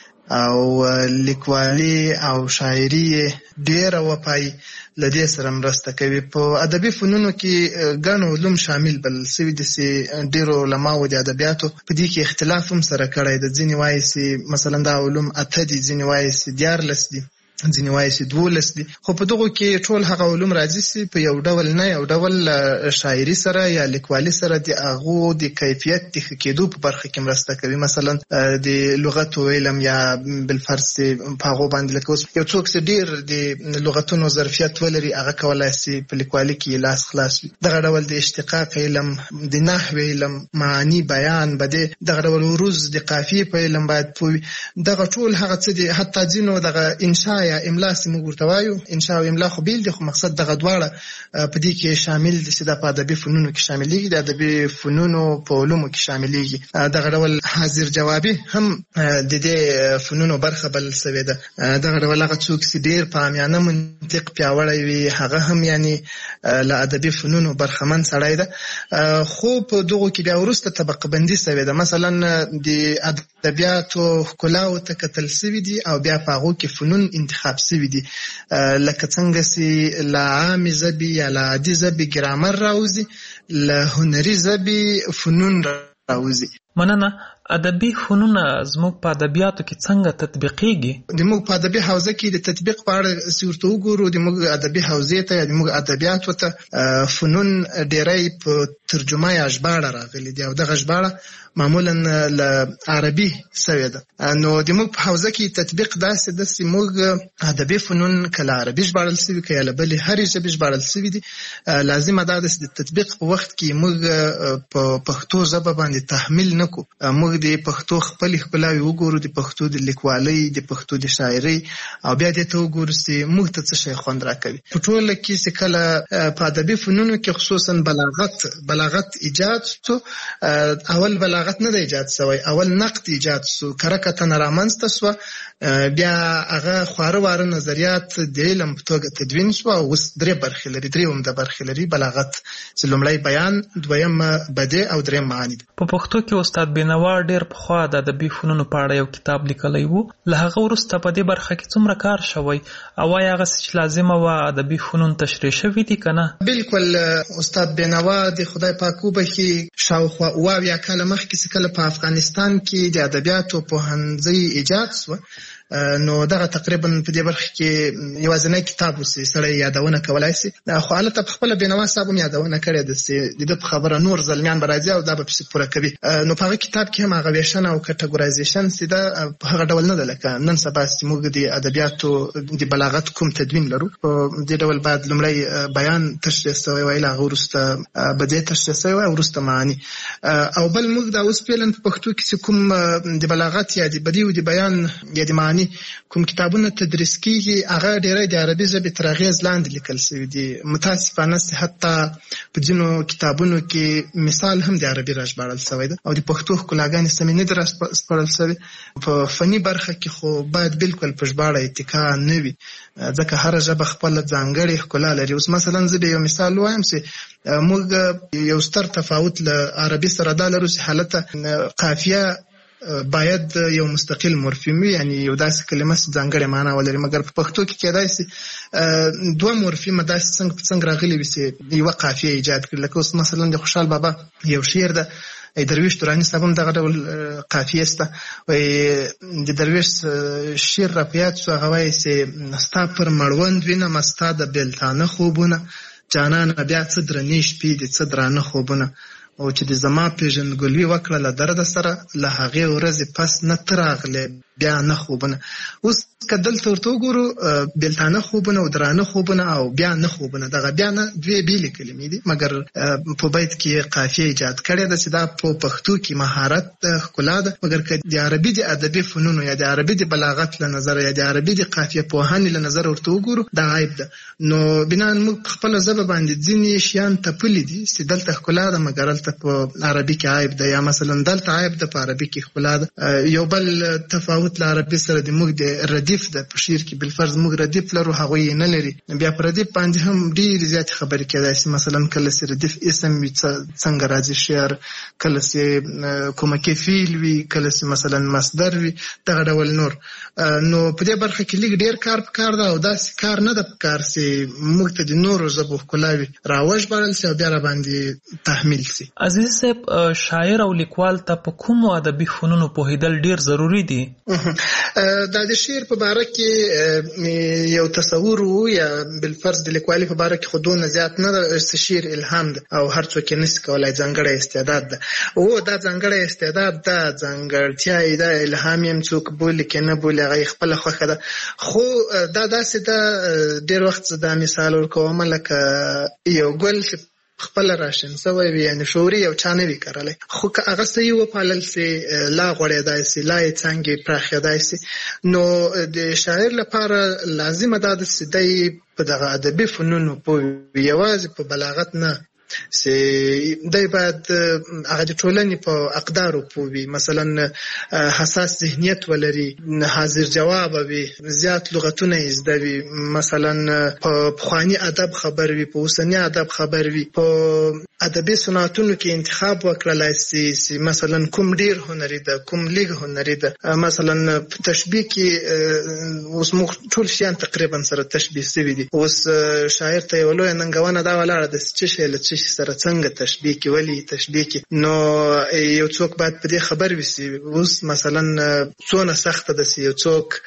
او لیکوالي او شاعري ډیره وپای لدې سره مرسته کوي. په ادبي فنونو کې ګڼ علوم شامل بل سوي دي چې ډیرو علماو د ادبیاتو په دې کې اختلاف هم سره کړی دی. ځینې وایي چې مثلا دا علوم اته دي، ځینې وایي چې دیارلس دي، ځینې وایي چې دولس دي، خو په دغو کې ټول هغه علوم راځي چې په یو ډول نه یو ډول شاعري سره یا لیکوالي سره د هغو د کیفیت د ښه کېدو په برخه کې مرسته کوي. مثلا د لغت علم یا بالفرض په هغو باندې لکه اوس یو څوک چې ډېر د لغتونو ظرفیت ولري هغه کولی شي په لیکوالي کې لاس خلاص وي. دغه ډول د اشتقاق علم، د نحو علم، معانی بیان به دی، دغه ډول عروض د قافیې په علم باید پوه وي. دغه ټول هغه څه دي، حتی ځینو دغه انشا یا املا چې موږ ورته وایو، انشا او املا خو بیل دي، خو مقصد دغه دواړه په دې کې شامل دي چې دا په ادبي فنونو کې شاملېږي، د ادبي فنونو په علومو کې شاملېږي. دغه ډول حاضر جوابي هم د دې فنونو برخه بلل سوې ده. دغه ډول هغه څوک چې ډېر په عامیانه منطق پیاوړی وي هغه هم یعنی له ادبي فنونو برخمن سړی ده. خو په دغو کې بیا وروسته طبقه بندي سوې ده. مثلا د ادبیاتو ښکلاو ته کتل سوي دي او بیا په هغو کې فنون انتخاب سوي دي، لکه څنګه چې له عامې ژبې یا له عادي ژبې ګرامر راوځي، له هنري ژبې فنون راوځي. مننه. ادبي فنون زموږ په ادبیاتو کې څنګه تطبیقيږي؟ د موږ په ادبي حوزه کې د تطبیق په اړه صورت وګورو. د موږ ادبي حوزې ته د موږ ادبیات ته فنون ډېری په ترجمه یا ژباړه راغلي دي او دغه ژباړه معمولا له عربي سوی ده. نو د موږ په حوزه کې تطبیق داسې ده چې موږ ادبي فنون کله عربي ژباړل شوي که یا له بلې هرې ژبې ژباړل شوي دي. لازمه دا ده چې د تطبیق په وخت کې موږ په پښتو ژبه باندې تحمیل نه کړو. موږ د پښتو خپلې ښکلاوې وګورو، د پښتو د لیکوالۍ، د پښتو د شاعرۍ، او بیا دې ته وګورو چې موږ ته څه شی خوند راکوي. په ټوله کې چې کله په ادبي فنونو کې خصوصا بلاغت بلاغت ایجاد شو، اول بلاغت نه دی ایجاد شوی، اول نقد ایجاد شو، کره کتنه رامنځته شوه، بیا هغه خواره واره نظریات د علم په توګه تدوین شو او اوس درې برخې لري، درې عمده برخې لري. بلاغت چې لومړی بیان، دویم بدیع او دریم معانی. په پښتو کې استاد بینوا ډېر پخوا د ادبي فنونو په اړه یو کتاب لیکلی و. له هغه وروسته په دې برخه کې څومره کار شوی او آیا هغه څه چې لازمه وه ادبي فنون تشریح شوي دي که نه؟ بلکل. استاد بینوا د خدای پاک وبخي شاوخوا اوه اویا کاله مخکې چې کله په افغانستان کې د ادبیاتو پوهنځی ایجاد شوه، نو دغه تقریبا په دې برخه کې یوازینی کتاب وسی سړی یادونه کولای شي. خو هلته په خپله بینوا صاحب هم یادونه کړې ده چې د ده په خبره نور زلمیان به راځي او دا به پسې پوره کوي. نو په هغه کتاب کې هم هغه ویشنه او کټګورایزیشن چې ده په هغه ډول نه ده لکه نن سبا چې موږ د ادبیاتو د بلاغت کوم تدوین لرو. په دې ډول باید لومړی بیان تشریح شوی وای، له هغه وروسته بدیع تشریح شوی وای او وروسته معانی. او بل موږ دا اوس فعلا په پښتو کې چې کوم د بلاغت یا د بدیع او د بیان یا د معانی کوم کتابونه تدریس کیږي، هغه ډېری د عربي ژبې تر اغېز لاندې لیکل شوي دي. متاسفانه چې حتی په ځینو کتابونو کې مثال هم د عربي راژباړل شوی ده او د پښتو ښکلاګانې سمې نه دي راسپړل شوې. په فني برخه کې خو باید بلکل په ژباړه اتکا نه وي، ځکه هره ژبه خپله ځانګړې ښکلا لري. اوس مثلا زه به یو مثال ووایم چې موږ یو ستر تفاوت له عربي سره دا لرو چې حالته قافیه باید یو مستقل مورفیم وي، یعنی یو داسې کلمه چې ځانګړې معنا ولري. مګر په پښتو کې کېدای شي دوه مورفیمه داسې څنګه په څنګه راغلي وي چې یوه قافیه ایجاد کړي. لکه اوس مثلا د خوشحال بابا یو شعر ده، درویش توراني صاحب هم دغه ډول قافیه شته. د درویش شعر را په یاد شو، هغه وایي چې ستا پر مړوند وینم ستا د بېلتانه خوبونه، جانانه بیا څه درنې شپې دي څه درانه خوبونه، او چې د زما پیژندګلوي وکړه له درده سره، له هغې ورځې پس نه ته راغلی بیا نه خوبونه. اوس که دلته ورته وګورو، بېلتانه خوبونه او درانه خوبونه او بیا نه خوبونه، دغه بیا نه دوې بېلې کلمې دي، مګر په بیت کې قافیه ایجاد کړې ده چې دا په پښتو کې مهارت ښکلا ده. مګر که د عربي د ادبي فنونو یا د عربي د بلاغت له نظره یا د عربي د قافیه پوهنې له نظره ورته وګورو، دا عیب ده. نو بنا موږ په خپله ژبه باندې ځینې شیان تپلي دي چې دلته ښکلا ده مګر هلته په عربي کې عیب ده، یا مثلا دلته عیب ده په عربي کې ښکلا ده. یو بل تفاوت له عربي سره د موږ د ردیف ده. په شعر کې بالفرض موږ ردیف لرو، هغوی یې نه لري. بیا په ردیف باندې هم ډېرې زیاتې خبرې کېدای شي. مثلا کله چې ردیف اسم وي څنګه راځي شعر، کله چې کومکي فعل وي، کله چې مثلا مصدر وي، دغه ډول نور. نو په دې برخه کې لږ ډېر کار پکار ده او داسې کار نه ده پکار چې موږ ته د نورو ژبو ښکلاوې راوژباړل شي او بیا راباندې تحمیل شي. عزیز صاحب، شاعر او لیکوال ته په کومو ادبي فنونو پوهېدل ډېر ضروري دي؟ دا د شعر په باره کې یو تصور و یا بالفرض د لیکوالۍ په باره کې خو دونه زیات نه ده چې شعر الهام ده او هر څوک یې نشي کولی، ځانګړی استعداد ده. او دا ځانګړی استعداد ده، ځانګړتیا یې ده، الهام یې څوک بولي که نه بولي هغه یې خپله خوښه ده. خو دا داسې ده، ډېر وخت زه دا مثال ورکوم لکه یو ګل چې خپل راشن سوی وي، یعنی شعوري یو چا نه وي کرلی، خو که هغه صحیح وپالل سي، لا غوړېدای سي، لا یې څانګې پراخېدای سي. نو د شاعر لپاره لازمه دا ده چې دی په دغه ادبي فنونو پوه وي، یوازې په بلاغت نه، چې دی باید هغه د ټولنې په اقدارو پوه وي. مثلا حساس ذهنیت ولري، حاضر جواب وي، زیات لغتونه یې زده وي، مثلا په پخواني ادب خبر وي، په اوسني ادب خبر وي، په ادبي صنعتونو کې انتخاب وکړلای سي مثلا کوم ډیر هنري ده کوم لیګ هنري ده مثلا تشبیه کې اوس موږ ټول شیان تقریبا سره تشبیه سوي دي اوس شاعر ته یو لوی ننګونه دا ولاړه د څه شی له څه سره څنګه تشبیه کې ولی تشبیه کې نو یو څوک باید په دې خبر وي اوس مثلا څونه سخته ده یو څوک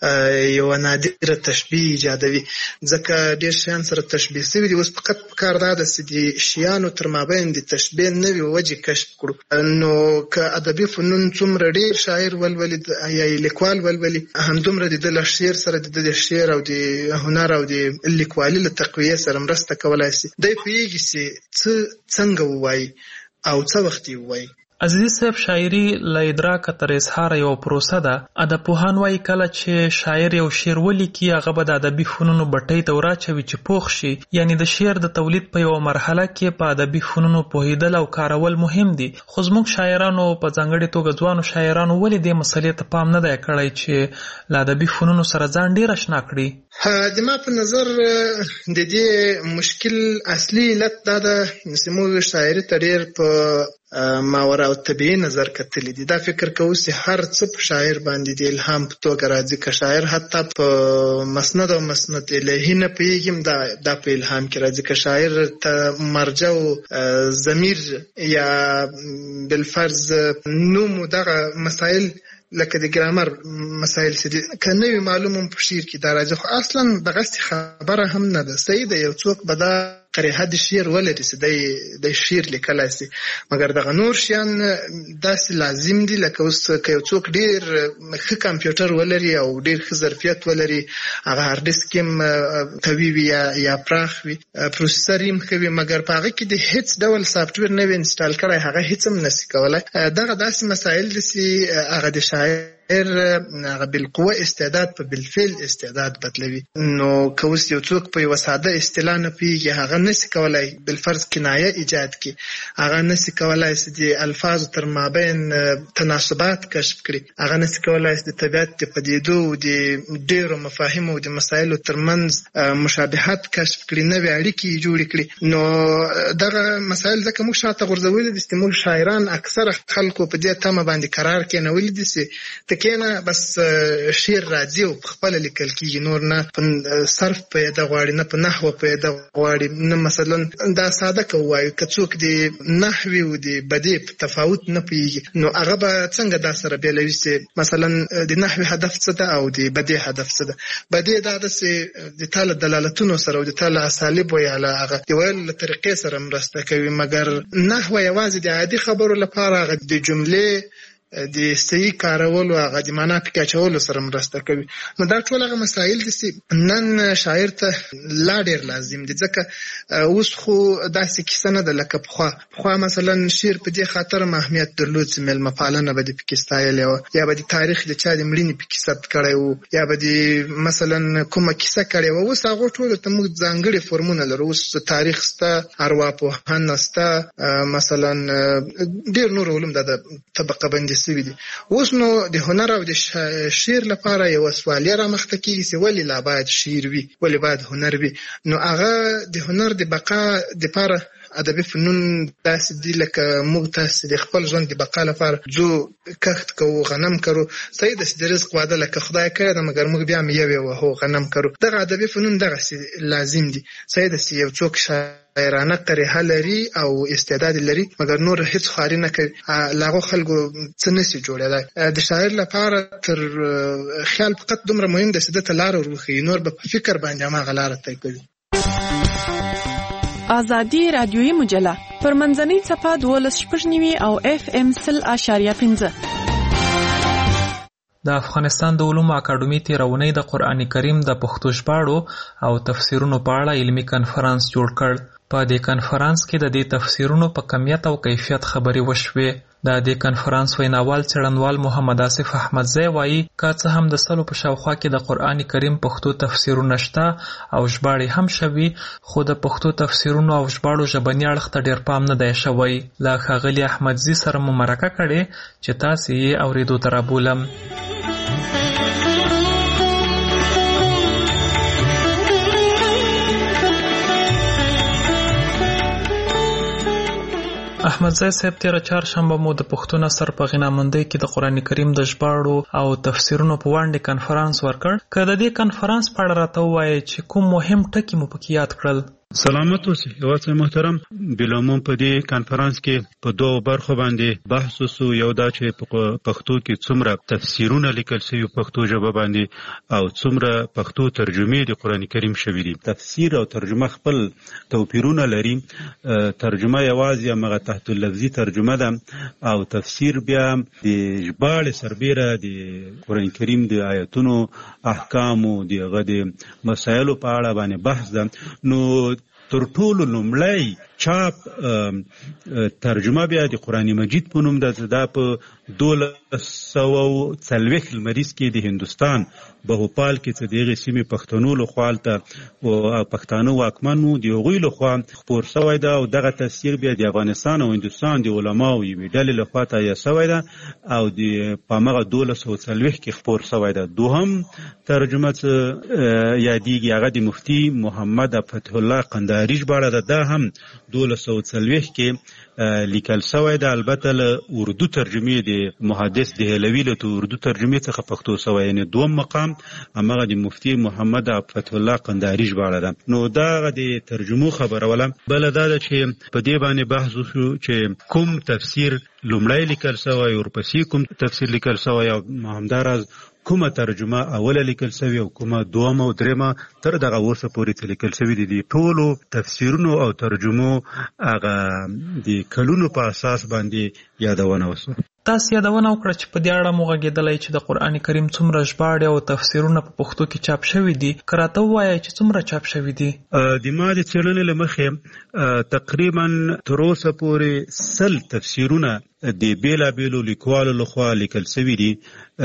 یو نادره تشبیه ایجادوي ځکه ډیر شیان سره تشبیه سوي دي اوس فقط کار دا ده چې د شیانو تر مابین د تشبیه نوې وجه کشف کړو نو که ادبي فنون څومره ډیر شاعر ولولي یا لیکوال ولولي همدومره د شعر سره د شعر او د هنر او د لیکوالي له تقویه سره مرسته کولای شي د پیږي چې څنګه وایي او څه وخت وایي. عزیز صاحب شاعري له ادراک تر اظهار یو پروسه ده. ادب پوهان وايي کله چې شاعر یو شعر ولیکي هغه به د ادبي فنونو بټۍ ته وراچوي چې پوخ شي، یعنی د شعر د تولید په یو مرحله کې په ادبي فنونو پوهیدل او کارول مهم دي. خو زموږ شاعرانو په ځانګړي توګه ځوانو شاعرانو ولې دې مسلې ته پام نه دی کړی چې له ادبي فنونو سره ځان ډیر آشنا کړي؟ د ما په نظر د دې مشکل اصلي علت دا ده چې موږ شاعري ته ډیر په ماورا او طبيعي نظر کتلی دي. دا فکر کوو چې هر څه په شاعر باندې د الهام په توګه راځي، که شاعر حتی په مسند او مسند الهي نه پیږم دا د په الهام کې راځي، که شاعر ته مرجع او ضمیر یا بالفرض نوم دغه مسائل لکه د ګرامر مسائل چې کنه معلومه په شعر کې دا راځي، خو اصلا دغه خبره هم نه ده. صحیح ده یو څوک به دا قریحه د شعر ولري چې د شعر لیکلای شي، مګر دغه نور شیان داسې لازم دي لکه اوس که یو څوک ډیر ښه کمپیوټر ولري او ډیر ښه ظرفیت ولري، هغه هارد ډیسک هم قوي وي یا پراخ وي، پروسیسر هم ښه وي، مګر په هغه کې د هیڅ ډول سافټویر نه وي انسټال کړی، هغه هیڅ هم نشي کولی. دغه داسې مسایل دي چې هغه د شاعر هغه بالقوه استعداد په بالفعل استعداد بدلوي. نو که اوس یو څوک په یو ساده اصطلاح نه پیږي، هغه نشي کولای بالفرض کنایه ایجاد کړي، هغه نشي کولای چې د الفاظ تر مابین تناسبات کشف کړي، هغه نشي کولای چې د طبیعت د پدیدو او د ډیرو مفاهیمو او د مسایلو ترمنځ مشابهت کشف کړي، نوې اړیکې جوړې کړي. نو دغه مسایل ځکه موږ شاته غورځولي دي چې موږ شاعران اکثره خلکو په دې تمه باندې قرار کېنولي دي چې کېنه بس شعر راځي او خپل لیکل کېږي، نور نه په صرف پیدا غواړي، نه په نحو پیدا غواړي، نه مثلا دا ساده کوي که څوک د نحوي او د بدیع په تفاوت نه پیږي، نو هغه به څنګه دا سره بیلوي چې مثلا د نحوي هدف څه ده او د بدیع هدف څه ده. بدیع دا ده چې د تعالی دلالتونو سره او د تعالی اساليب وی علی هغه د ویلو طریقې سره مرسته کوي، مګر نحو یوازې د عادي خبرو لپاره هغه د جملې د صحیح کارولو هغه د معنا په کچولو سره مرسته کوي. نو دا ټول هغه مسایل دي چې نن شاعر ته لا ډیر لازم دي، ځکه اوس خو داسې کیسه نه ده لکه پخوا. پخوا مثلا شعر په دې خاطر اهمیت درلود چې مېلمه پالنه به د پکې ستایلې وه، یا به د تاریخ د چا د مړینې پکې ثبت کړی و، یا به د مثلا کومه کیسه کړې وه. اوس هغو ټولو ته موږ ځانګړي فورمونه لرو، اوس تاریخ شته، ارواپوهنه شته، مثلا ډېر نور علوم د طبقه بندي سوي دي. اوس نو د هنر او د شعر لپاره یو سوالیه رامخته کیږي چې ولې لا باید شعر وي، ولې باید هنر وي. نو هغه د هنر د بقا لپاره ادبي فنون داسې دي لکه موږ تاسې د خپل ژوند د بقا لپاره ځو کښت کوو، غنم کرو. صحیح ده چې د رزق وعده لکه خدای کړې ده، مګر موږ بیا میوې وهو، غنم کرو. دغه ادبي فنون دغسې لازم دي. صحیح ده چې یو څوک شاعرانه قریحه لري او استعداد لري، مګر نور هیڅ خواري نه کوي، له هغو خلکو څه نشي جوړېدای. د شاعر لپاره تر خیال فقط دومره مهم ده چې ده ته لاره ور وښیي، نور به په فکر باندې هماغه لاره طی کوي. آزادي رادیویي مجله پر منځنۍ څپه دولس شپږ نوي او اف ام سل اشاریه پنځه. د افغانستان د علومو اکاډمي تیرونی د قرآن کریم د پښتو ژباړو او تفسیرونو په اړه علمي کنفرانس جوړ کړ. په دې کنفرانس کې د دې تفسیرونو په کمیت او کیفیت خبرې وشوې. د دې کنفرانس ویناوال څېړنوال محمد آصف احمدزی وایي که څه هم د سلو په شاوخوا کې د قرآن کریم پښتو تفسیرونه شته او ژباړې هم شوي، خو د پښتو تفسیرونو او ژباړو ژبني اړخ ته ډېر پام نه دی شوی. له ښاغلي احمدزي سره مو مرکه کړې چې تاسې یې اورېدو ته رابولم. احمدزی صاحب تیر چهارشنبه مو د پښتو نثر په غنامندۍ کې د قران کریم د ژباړو او تفسیرونو په وړاندې کنفرانس ورکړ. که د دې کنفرانس په اړه راته ووایئ چې کوم مهم ټکي مو پکې یاد کړل؟ سلامت اوسئ هیواد محترم. بلعموم په دې کنفرانس کې په دوه برخو باندې بحث وسو. یو دا چې په پښتو کې څومره تفسیرونه لیکل شوي پښتو ژبه باندې او څومره پښتو ترجمې د قران کریم شوي دي. تفسیر او ترجمه خپل توپیرونه لري. ترجمه یوازې هغه تحت اللفظي ترجمه ده او تفسیر بیا د ژباړې سربیره د قران کریم د آیتونو احکامو د هغه د مسایلو په اړه باندې بحث ده. نو تر ټولو لومړی چاپ ترجمه بیا د قرآن مجید په نوم ده. دا په دولس سوه څلوېښت لمریز کې د هندوستان بهوپال کې چې د هغې سیمې پښتنو لخوا هلته پښتانه واکمن وو د هغوی لخوا خپور سوی ده او دغه تفسیر بیا د افغانستان او هندوستان د علماو یوې ډلې لخوا تهیه سوی ده او د په همغه دولس سوه څلوېښت کې خپور سوی ده. دوهم ترجمه څه یادېږي هغه د مفتي محمد فتح الله قندهاري ژباړه ده. دا هم دولس سوه څلوېښت کې لیکل سوی ده. البته له اردو ترجمې د محدث دهلوي له اردو ترجمې څخه پښتو سوی، یعنې دوم مقام همغه د مفتي محمد فتح الله قندهاري ژباړه ده. نو دا هغه د ترجمو خبره وله. بله دا ده چې په دې باندې بحث وشو چې کوم تفسیر لومړی لیکل سوی، ورپسې کوم تفسیر لیکل سوی او همداراز کومه ترجمه اوله لیکل شوی او کومه دومه او درېمه تر دغه اوسه پورې چې لیکل شوي دي. د ټولو تفسیرونو او ترجمو هغه د کلونو په اساس باندې یادونه وسوه. تاسو یادونه وکړه چې په دې اړه مو غږېدلی چې د قرآن کریم څومره ژباړې او تفسیرونه په پښتو کې چاپ شوي دي. که راته ووایئ چې څومره چاپ شوي دي؟ د ما د څېړنې له مخې تقریبا تر اوسه پورې سل تفسیرونه د بېلابېلو لیکوالو لخوا لیکل شوي دي.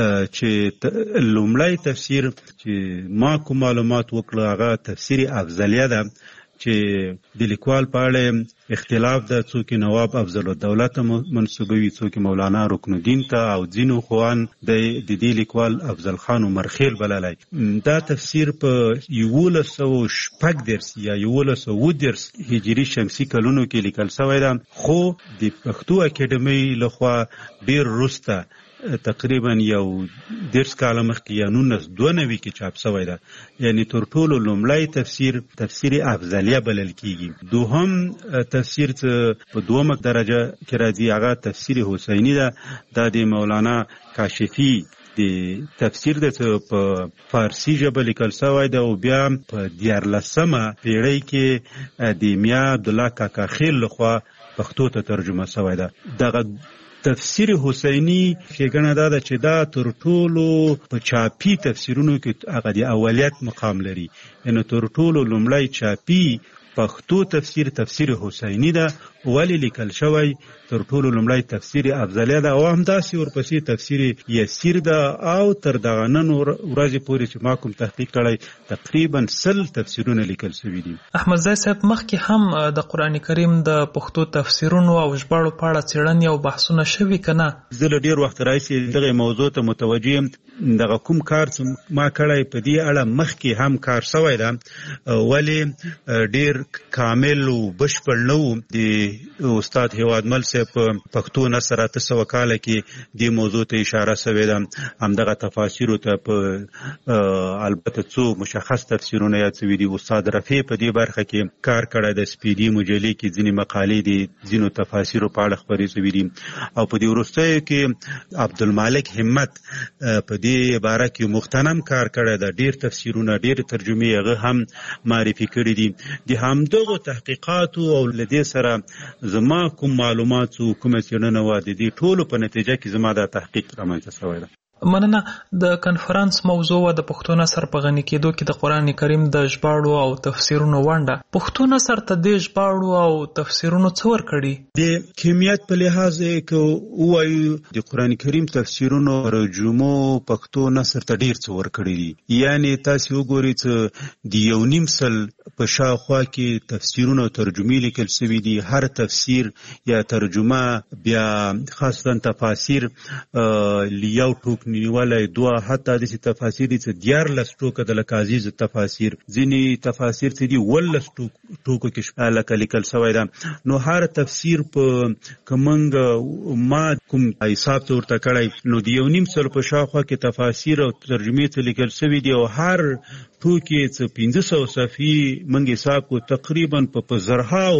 چې لومړی تفسیر چې ما کوم معلومات وکړه هغه تفسیر افضلیه ده چې د لیکوال په اړه اختلاف ده. څوک نواب افضل الدوله ته منسوبوي، څوک مولانا رکن الدین ته او ځینو خوان د دې لیکوال افضل خان عمرخیل بللی. دا تفسیر په یولس سوه شپږ دېرش یا یولس سوه اووه دېرش هجري شمسي کلونو کې لیکل شوی ده، خو د پښتو اکیډمۍ لخوا ډېر وروسته تقریبا یو دېرش کاله مخکې یا نولس دوه نوي کې چاپ شوی ده. یعنې تر ټولو لومړی تفسیر تفسیر افضلیه بلل کېږي. دوهم تفسیر چې په دومه درجه کې راځي هغه تفسیر حسیني ده. دا د مولانا کاشفي د تفسیر ده چې په فارسي ژبه لیکل شوی ده او بیا په دیارلسمه پیړۍ کې د میا عبدالله کاکا خیل لخوا پښتو ته ترجمه شوی ده. دغه تفسیر حسینی ښېګڼه دا ده چې دا تر ټولو په چاپي تفسیرونو کې هغه د اولیت مقام لري. یعنې تر ټولو لومړی چاپي پښتو تفسیر تفسیر حسینی ده. ولې لیکل شوی؟ تر ټولو لومړی تفسیر افضلیه ده او همداسې ورپسې تفسیر یسیر ده او تر دغه نن ورځې پورې چې ما کوم تحقیق کړی تقریبا سل تفسیرونه لیکل شوي دي. احمدزی صاحب مخکې هم د قرآن کریم د پښتو تفسیرونو او ژباړو په اړه څېړنې او بحثونه شوي که نه؟ زه له ډېر وخت راهیسې دغې موضوع ته متوجه یم. دغه کوم کار چې ما کړی په دې اړه مخکې هم کار شوی ده، ولې ډېر کامل او بشپړ نه و. د استاد هیوادمل صاحب په پښتو نثر اته سوه کاله کې دې موضوع ته اشاره شوې ده. همدغه تفاسیرو ته په البته څو مشخص تفسیرونه یاد شوي دي. استاد رفیع په دې برخه کې کار کړی د سپیدي مجلې کې ځینې مقالې دي ځینو تفاسیرو په اړه خپرې شوي دي. او په دې وروستیو کې عبدالمالک همت په دې باره کې مغتنم کار کړی ده. ډېر تفسیرونه ډېر ترجمې هغه هم معرفي کړي دي. د همدغو تحقیقاتو او له دې سره زما کوم معلومات او کومه څېړنه وه د دې ټولو په نتیجه کې زما دا تحقیق رامنځته شوی ده. مننه. د کنفرانس موضوع و د پښتو نثر په غني کېدو کې د قرآن کریم د ژباړو او تفسیرونو ونډه. پښتو نثر ته د ژباړو او تفسیرونو څه ورکړي؟ د کمیت په لحاظ که ووایو د قرآن کریم تفسیرونو ترجمو پښتو نثر ته ډېر څه ورکړي دي. یعنې تاسې وګورئ چې د یو نیم سل په شاوخوا کې تفسیرونه او ترجمې لیکل شوي دي. هر تفسیر یا ترجمه بیا خاصتا تفاسیر یو ټوک نیولای دوه حتی د تفاسیر چې دیار لس ټوکه د لکازیز تفاسیر ځینی تفاسیر چې دی ولس ټوکو کې لکه لیکل شوی ده. نو هر تفسیر په کومنګ ما کوم حساب ورته کړی نو د یو نیم سل په شاوخوا کې تفاسیر او ترجمې ته لیکل شوی دی او هر ټوکې چې پنځه سوه صفحې موږ حساب کو تقریبا په زرهاو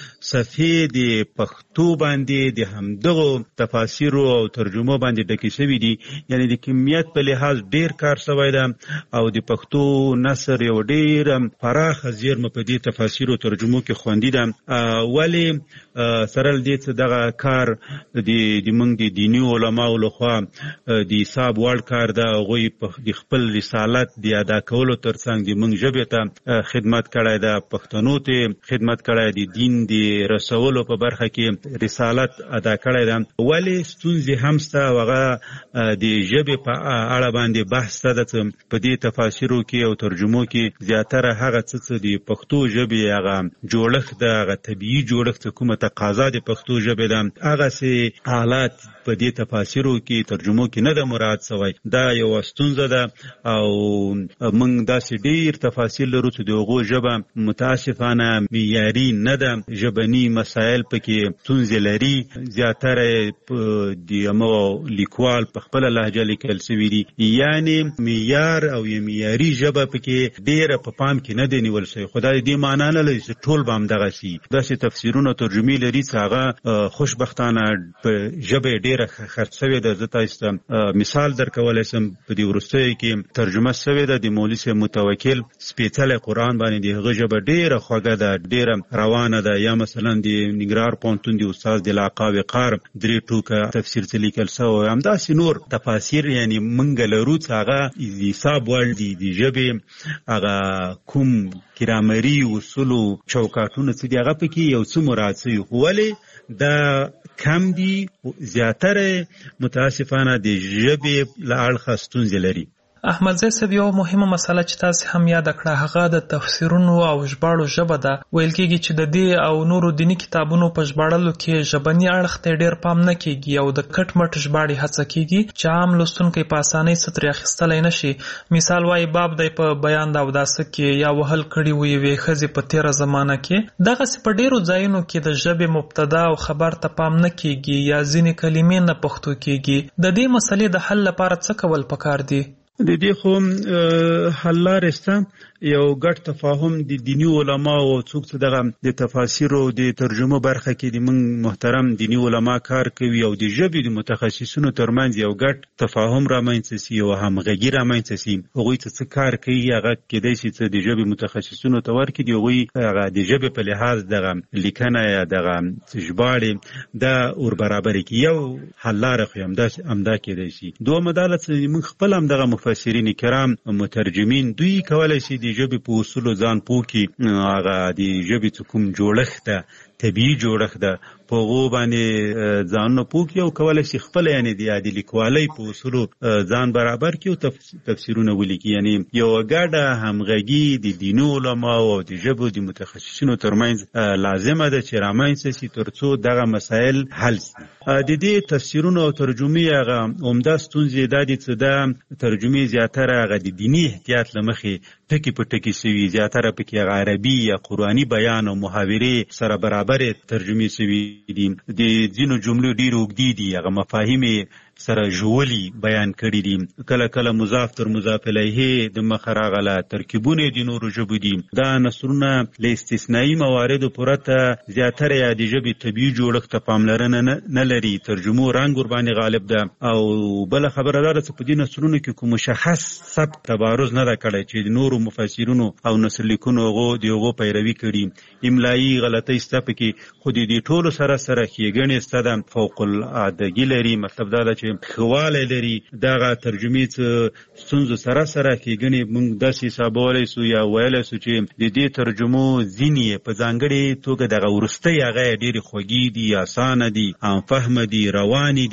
صفحې د پښتو باندې د همدغو تفاسیرو او ترجمو باندې ډکې شوي دي. یعنی د کمیت په لحاظ ډیر کار شوی ده او د پښتو نثر یو ډیر پراخه زیرمه په دې تفاسیرو ترجمو کې خوندي ده. ولې سره دې چې دغه کار د موږ د دیني علماو لخوا د حساب وړ کار ده. هغوی د خپل رسالت د ادا کولو ترڅنګ د موږ ژبې ته خدمت کړی ده، پښتنو ته خدمت کړی د دین د رسولو په برخه کې رسالت ادا کړی ده. ولې ستونزې هم شته او هغه د ژبې په اړه باندې بحث شته ده چې په دې تفاسیرو کې او ترجمو کې زیاتره هغه څه چې د پښتو ژبې هغه جوړښت ده، هغه طبیعي جوړښت کومه تقاضا د پښتو ژبې ده، هغسې حالات په دې تفاسیرو کې ترجمو کې نه ده مراعات شوی. دا یو ستونزه ده او موږ داسې ډیر تفاصیل لرو چې د هغو ژبه متاسفانه معیاري نه ده، ژبني مسایل پکې ستونزې لري. زیاتره د همغو لیکوال په خپله لهجه لیکل شوي دي، یعنې معیار او یې معیاري ژبه پکې ډیره په پام کې نه دی نیول شوی. خو دا د دې معنا نه لري چې ټول به همدغسي داسې تفسیرونه ترجمې لري چې هغه خوشبختانه په ژبه یې ډیره خرڅ شوې ده. زه تاسو ته مثال درکولی شم، په دې وروستیو کې ترجمه شوې ده د مولوي صاحب متوکل سپېڅلی قرآن باندې. د هغه ژبه ډیره خوږه ده، ډیره روانه ده. یا مثلا د ننګرهار پوهنتون د استاد د لاقا وقار درې ټوکه تفسیر څه لیکل شوی. همداسې نور تفاسیر یعنې موږ لرو چې هغه د حساب وړ دي. د ژبې هغه کوم ګرامري اصولو چوکاټونه څه دي هغه پکې یو څه مراعات شوي، ولې دا کم دي. زیاتره متاسفانه د ژبې له اړخه ستونزې لري. احمدزی صاحب یو مهمه مسله چې تاسو هم یاد کړه هغه د تفسیرونو او ژباړو ژبه ده. ویل کېږي چې د دې او نورو دیني کتابونو په ژباړلو کې ژبني اړخ ته ډېر پام نه کېږي او د کټ مټ ژباړې هڅه کېږي چې عام لوستونکی په اسانۍ څه ترې اخیستلی نه شي. مثال وایي باب دی په بیان د اوداسه کې یا وهل کړي وو یوې ښځې په تېره زمانه کې. دغسې په ډېرو ځایونو کې د ژبې مبتدا او خبر ته پام نه کېږي یا ځینې کلمې نه پښتو کېږي. د دې مسلې د حل لپاره څه کول پکار دي؟ د دې خو حل لارې شته. یو ګډ تفاهم د دیني علماو او څوک چې دغه د تفاسیرو د ترجمو برخه کې د موږ محترم دیني علما کار کوي او د ژبې د متخصصینو ترمنځ یو ګډ تفاهم رامنځته شي او همغږي رامنځته شي. هغوی څه کار کوي هغه کېدای شي چې د ژبې متخصصینو ته ورکړي، هغوی هغه د ژبې په لحاظ دغه لیکنه یا دغه ژباړې دا ور برابرې کړي. یو حل لاره خو همدا کېدای شي. دومه دا چې موږ خپل هم دغه مفسرین کرام مترجمین دوی کولی شي د ژبې په اصولو ځان پوه کړي، هغه د ژبې چې کوم جوړښت ده، طبیعي جوړښت ده، په هغو باندې ځانونه پوه کړي او کولی شي خپله یعنې د عادي لیکوالۍ په اصولو ځان برابر کړي او تفسیرونه ولیکي. یعنې یوه ګډه همغږي د دیني علماو او د ژبو د متخصصینو ترمنځ لازمه ده چې رامنځته شي تر څو دغه مسایل حل شي. د دې تفسیرونو او ترجمې هغه عمده ستونزې دا دي چې دا ترجمې زیاتره هغه د دیني احتیاط له مخې ټکي په ټکي شوي، زیاتره پکې هغه عربي یا قرآني بیان او محاورې سره برابرې ترجمې شوي دي. د ځینو جملو ډېر اوږدې دي، هغه مفاهیم سره ژولي بیان کړي دي. کله کله مضاف تر مضاف الیه د مخه راغله ترکیبونه د نورو ژبو دي. دا نثرونه له استثنایي مواردو پرته زیاتره یا د ژبې طبیعي جوړښت ته پاملرنه نه لري. ترجمو رنګ ورباندې غالب ده. او بله خبره دا ده چې په دې نثرونو کې کوم مشخص سبک تبارز نه ده کړی چې د نورو مفسرینو او نثر لیکونو هغو د هغو پیروي کړي. املایي غلطۍ شته پکې، خو د دې ټولو سره سره ښېګڼې شته ده، فوق العادګي لري. مطلب دا ده چې خواله لري. دغه ترجمې څه ستونزو سره سره ښېګڼې موږ داسې حسابولی سو یا ویلی سو چې د دې ترجمو ځینې په ځانګړې توګه دغه وروستۍ هغه یې ډېرې خوږې دي، اسانه دي، همفهمه دي، روانې دي.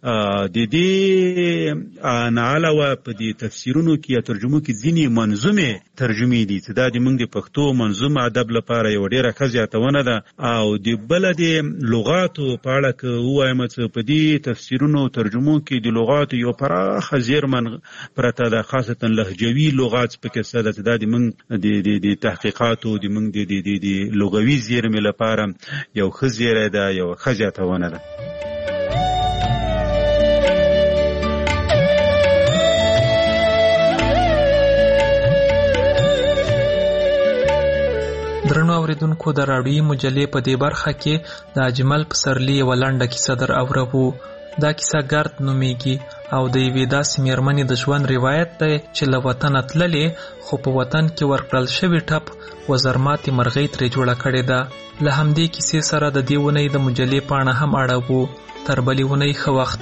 د دې نه علاوه په دې تفسیرونو کې یا ترجمو کې ځینې منظومې ترجمې دي چې دا د موږ د پښتو منظوم ادب لپاره یو ډېره ښه زیاتونه ده. او د بله د لغاتو په اړه که ووایم چې په دې تفسیرونو ترجمو کې د لغاتو یو پراخه زیرمن پرته ده، خاصتا لهجوي لغات پکې څه ده چې دا د موږ د تحقیقاتو د موږ د لغوي زیرمې لپاره یو ښه زیری ده، یو ښه زیاتونه ده. درنو اوریدونکو، د راډیوي مجلې په دې برخه کې د اجمل پسرلي یوه لنډه کیسه در اورو. دا کیسه ګرد نومیږي او د یوې داسې مېرمنې د ژوند روایت دی چې له وطنه تللې خو په وطن کې ورکړل شوي ټپ وزرماتې مرغۍ ترې جوړه کړې ده. له همدې کیسې سره د دې اونۍ د مجلې پاڼه هم اړوو. تر بلې اونۍ ښه وخت.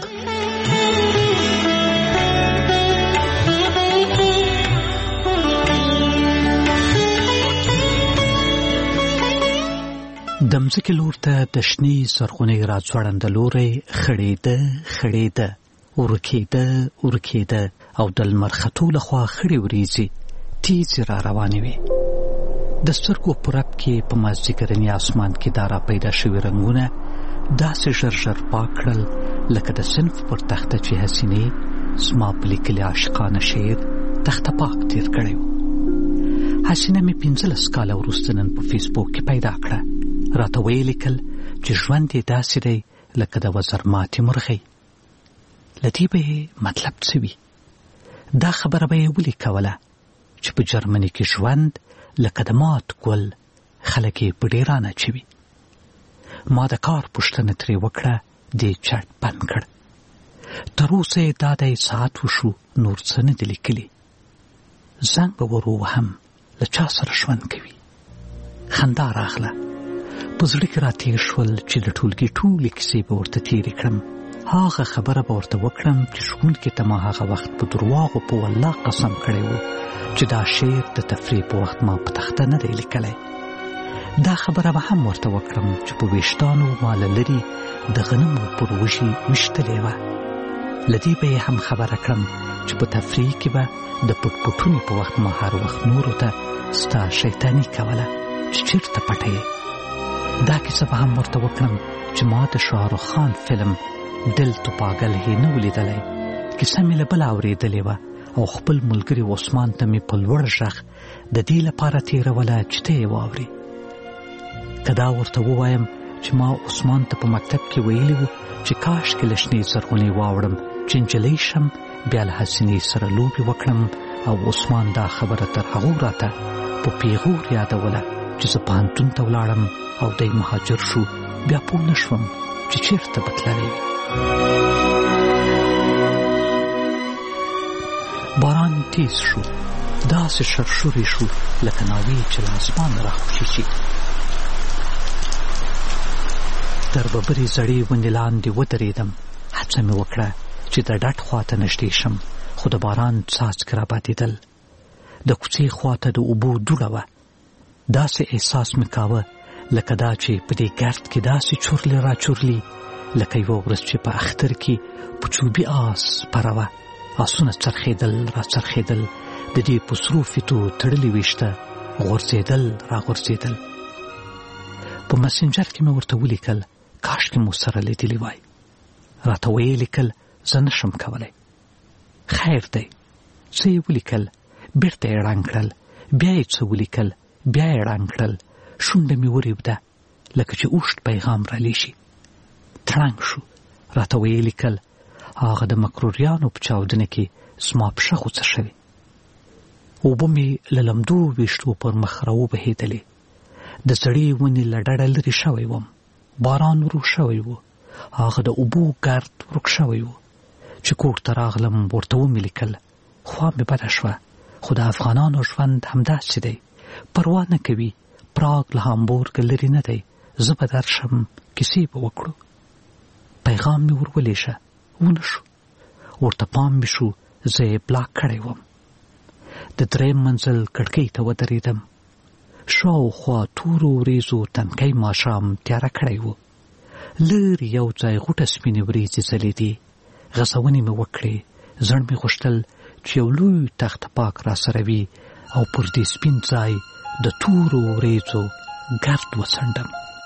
د مځکې لور ته د شنې زرغونې راځوړنده لوری خړېده خړېده ورکېده ورکېده او د لمر ختو لخوا خړې وریځې تیزې را روانې وې. د سترګو په رپ کې په مازدیګرني اسمان کې دا را پیدا شوي رنګونه داسې ژر ژر پاک کړل لکه د صنف پر تخته چې حسینې زما په لیکلي عاشقانه شعر تخته پاک تیر کړی و. حسینه مې پنځلس کاله وروسته نن په فیسبوک کې پیدا کړه. راته ویې لیکل چې ژوند یې داسې دی لکه د وزرماتې مرغۍ. له دې به یې مطلب څه وي؟ دا خبره به یې ولې کوله چې په جرمني کې ژوند لکه د مات ګل خلک یې په ډېران اچوي. ما د کار پوښتنه ترې وکړه، دې چټ بند کړ. تر اوسه یې دا دی ساعت وشو نور څه نه دي لیکلي. زنګ به ور ووهم له چا سره ژوند کوي. خندا راغله. په زړه کې را تېر شول چې د ټولګي ټولې کیسې به ورته تېرې کړم. هغه خبره به ورته وکړم چې ښوونکي ته ما هغه وخت په درواغو په والله قسم کړی و چې دا شعر د تفریح په وخت ما په تخته نه دی لیکلی. دا خبره به هم ورته وکړم چې په ویشتانو ما له لرې د غنمو پر وږي ویشتلې وه. له دې به یې هم خبره کړم چې په تفریح کې به د پټ پټونې په وخت ما هر وخت نورو ته ستا شیطاني کوله چې چېرته پټه یې. دا کیسه به هم ورته وکړم چې ما د شاهرخ خان فلم دل تو پاگل هی نه ولیدلی. کیسه مې له بله اورېدلې وه او خپل ملګري عثمان ته مې په لوړ غږ د دې لپاره تېروله چې ته یې واورې. که دا ورته ووایم چې ما عثمان ته په مکتب کې ویلي وو چې کاشکې له شنې زرغونې واوړم چې نجلۍ شم، بیا له حسینې سره لوبې وکړم، او عثمان دا خبره تر هغو راته په پیغور یادوله چې زه پوهنتون ته ولاړم او دی مهاجر شو. بیا پوه نه شوم چې چېرته به تللی وي. باران تیز شو، داسې شرشورې شو لکه ناوې چې له اسمانه راخوشي شي. تر ببرې زړې ونې لاندې ودرېدم. هڅه مې وکړه چې د ډډ خواته نږدې شم، خو د باران څاڅکي رابادېدل. د کوڅې خواته د اوبو دوړه وه. داسې احساس مې کاوه لکه دا چې په دې ګرد کې داسې چورلې را چورلي لکه یوه ورځ چې په اختر کې په چوبي آس سپره وه. آسونه څرخېدل را څرخېدل، د دې په سرو فیتو تړلې ویشته غورځېدل را غورځېدل. په مسنجر کې مې ورته ولیکل کاشکې مو سره لیدلي وای. راته ویې لیکل زه نشم کولی. خیر دی. څه یې ولیکل، بیرته یې ړنګ کړل، بیا یې څه ولیکل، بیا یې ړنګ کړل. شونډه مې وریوده لکه چې اوښت پیغام را لیشي. تړنګ شو. راته ویې لیکل هغه د مکروریانو په چاودنه کې زما پښه غوڅه شوې. اوبه مې له لمدو ویشتو پر مخ را وبهېدلې. د سړې ونې له ډډه لرې شوی وم. باران ورو شوی و. هغه د اوبو ګرد ورک شوی و. چې کور ته راغلم ورته ومې لیکل. خوا مې بده شوه، خو د افغانانو ژوند همداسې دی، پروا نه کوي. پراګ له هامبورګ لرې نه دی، زه به درشم، کیسې به وکړو. پیغام مې ورولېشه، ونه شو. ورته پام مې شو زه یې بلاک کړی وم. د درېیم منزل کړکۍ ته ودرېدم. شاوخوا تورو وریځو تنکی ماښام تیاره کړی و. لرې یو ځای غوټه سپینې وریځې ځلېدې. غسونې مې وکړې. زړه مې غوښتل چې یو لوی تخت پاک را سره وي او پر دې سپین ځای د تورو وریځو ګرد وڅنډم.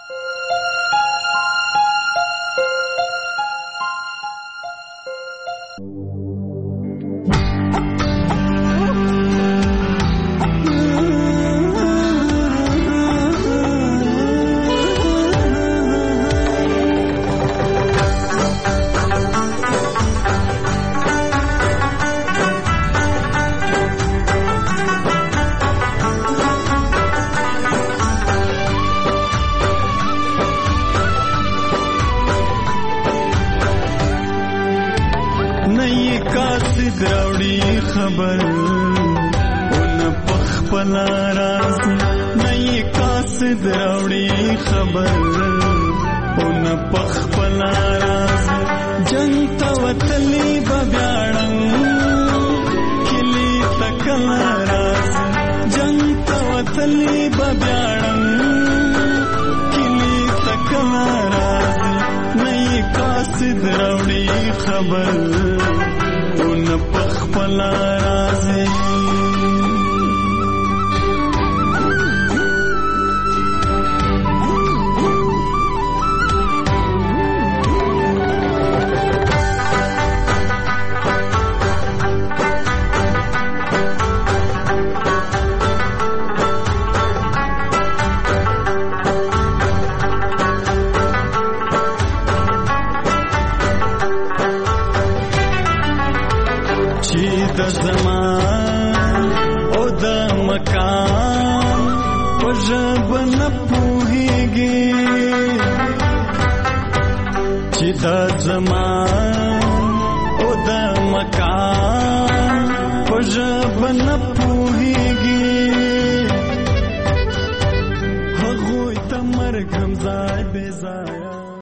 خبر اون پخپلا راز نئی قاصد راوڑی خبر اون پخپلا راز جنگ توتلی ببیاڑن کلی تکلا راز جنگ توتلی ببیاڑن کلی تکلا راز نئی قاصد راوڑی خبر اون پخپلا رازی د زمان او د مکان په ژبه نه پوهېږي چې د زمان او د مکان په ژبه نه پوهېږي هغوی ته مرګ هم ځای بې ځایه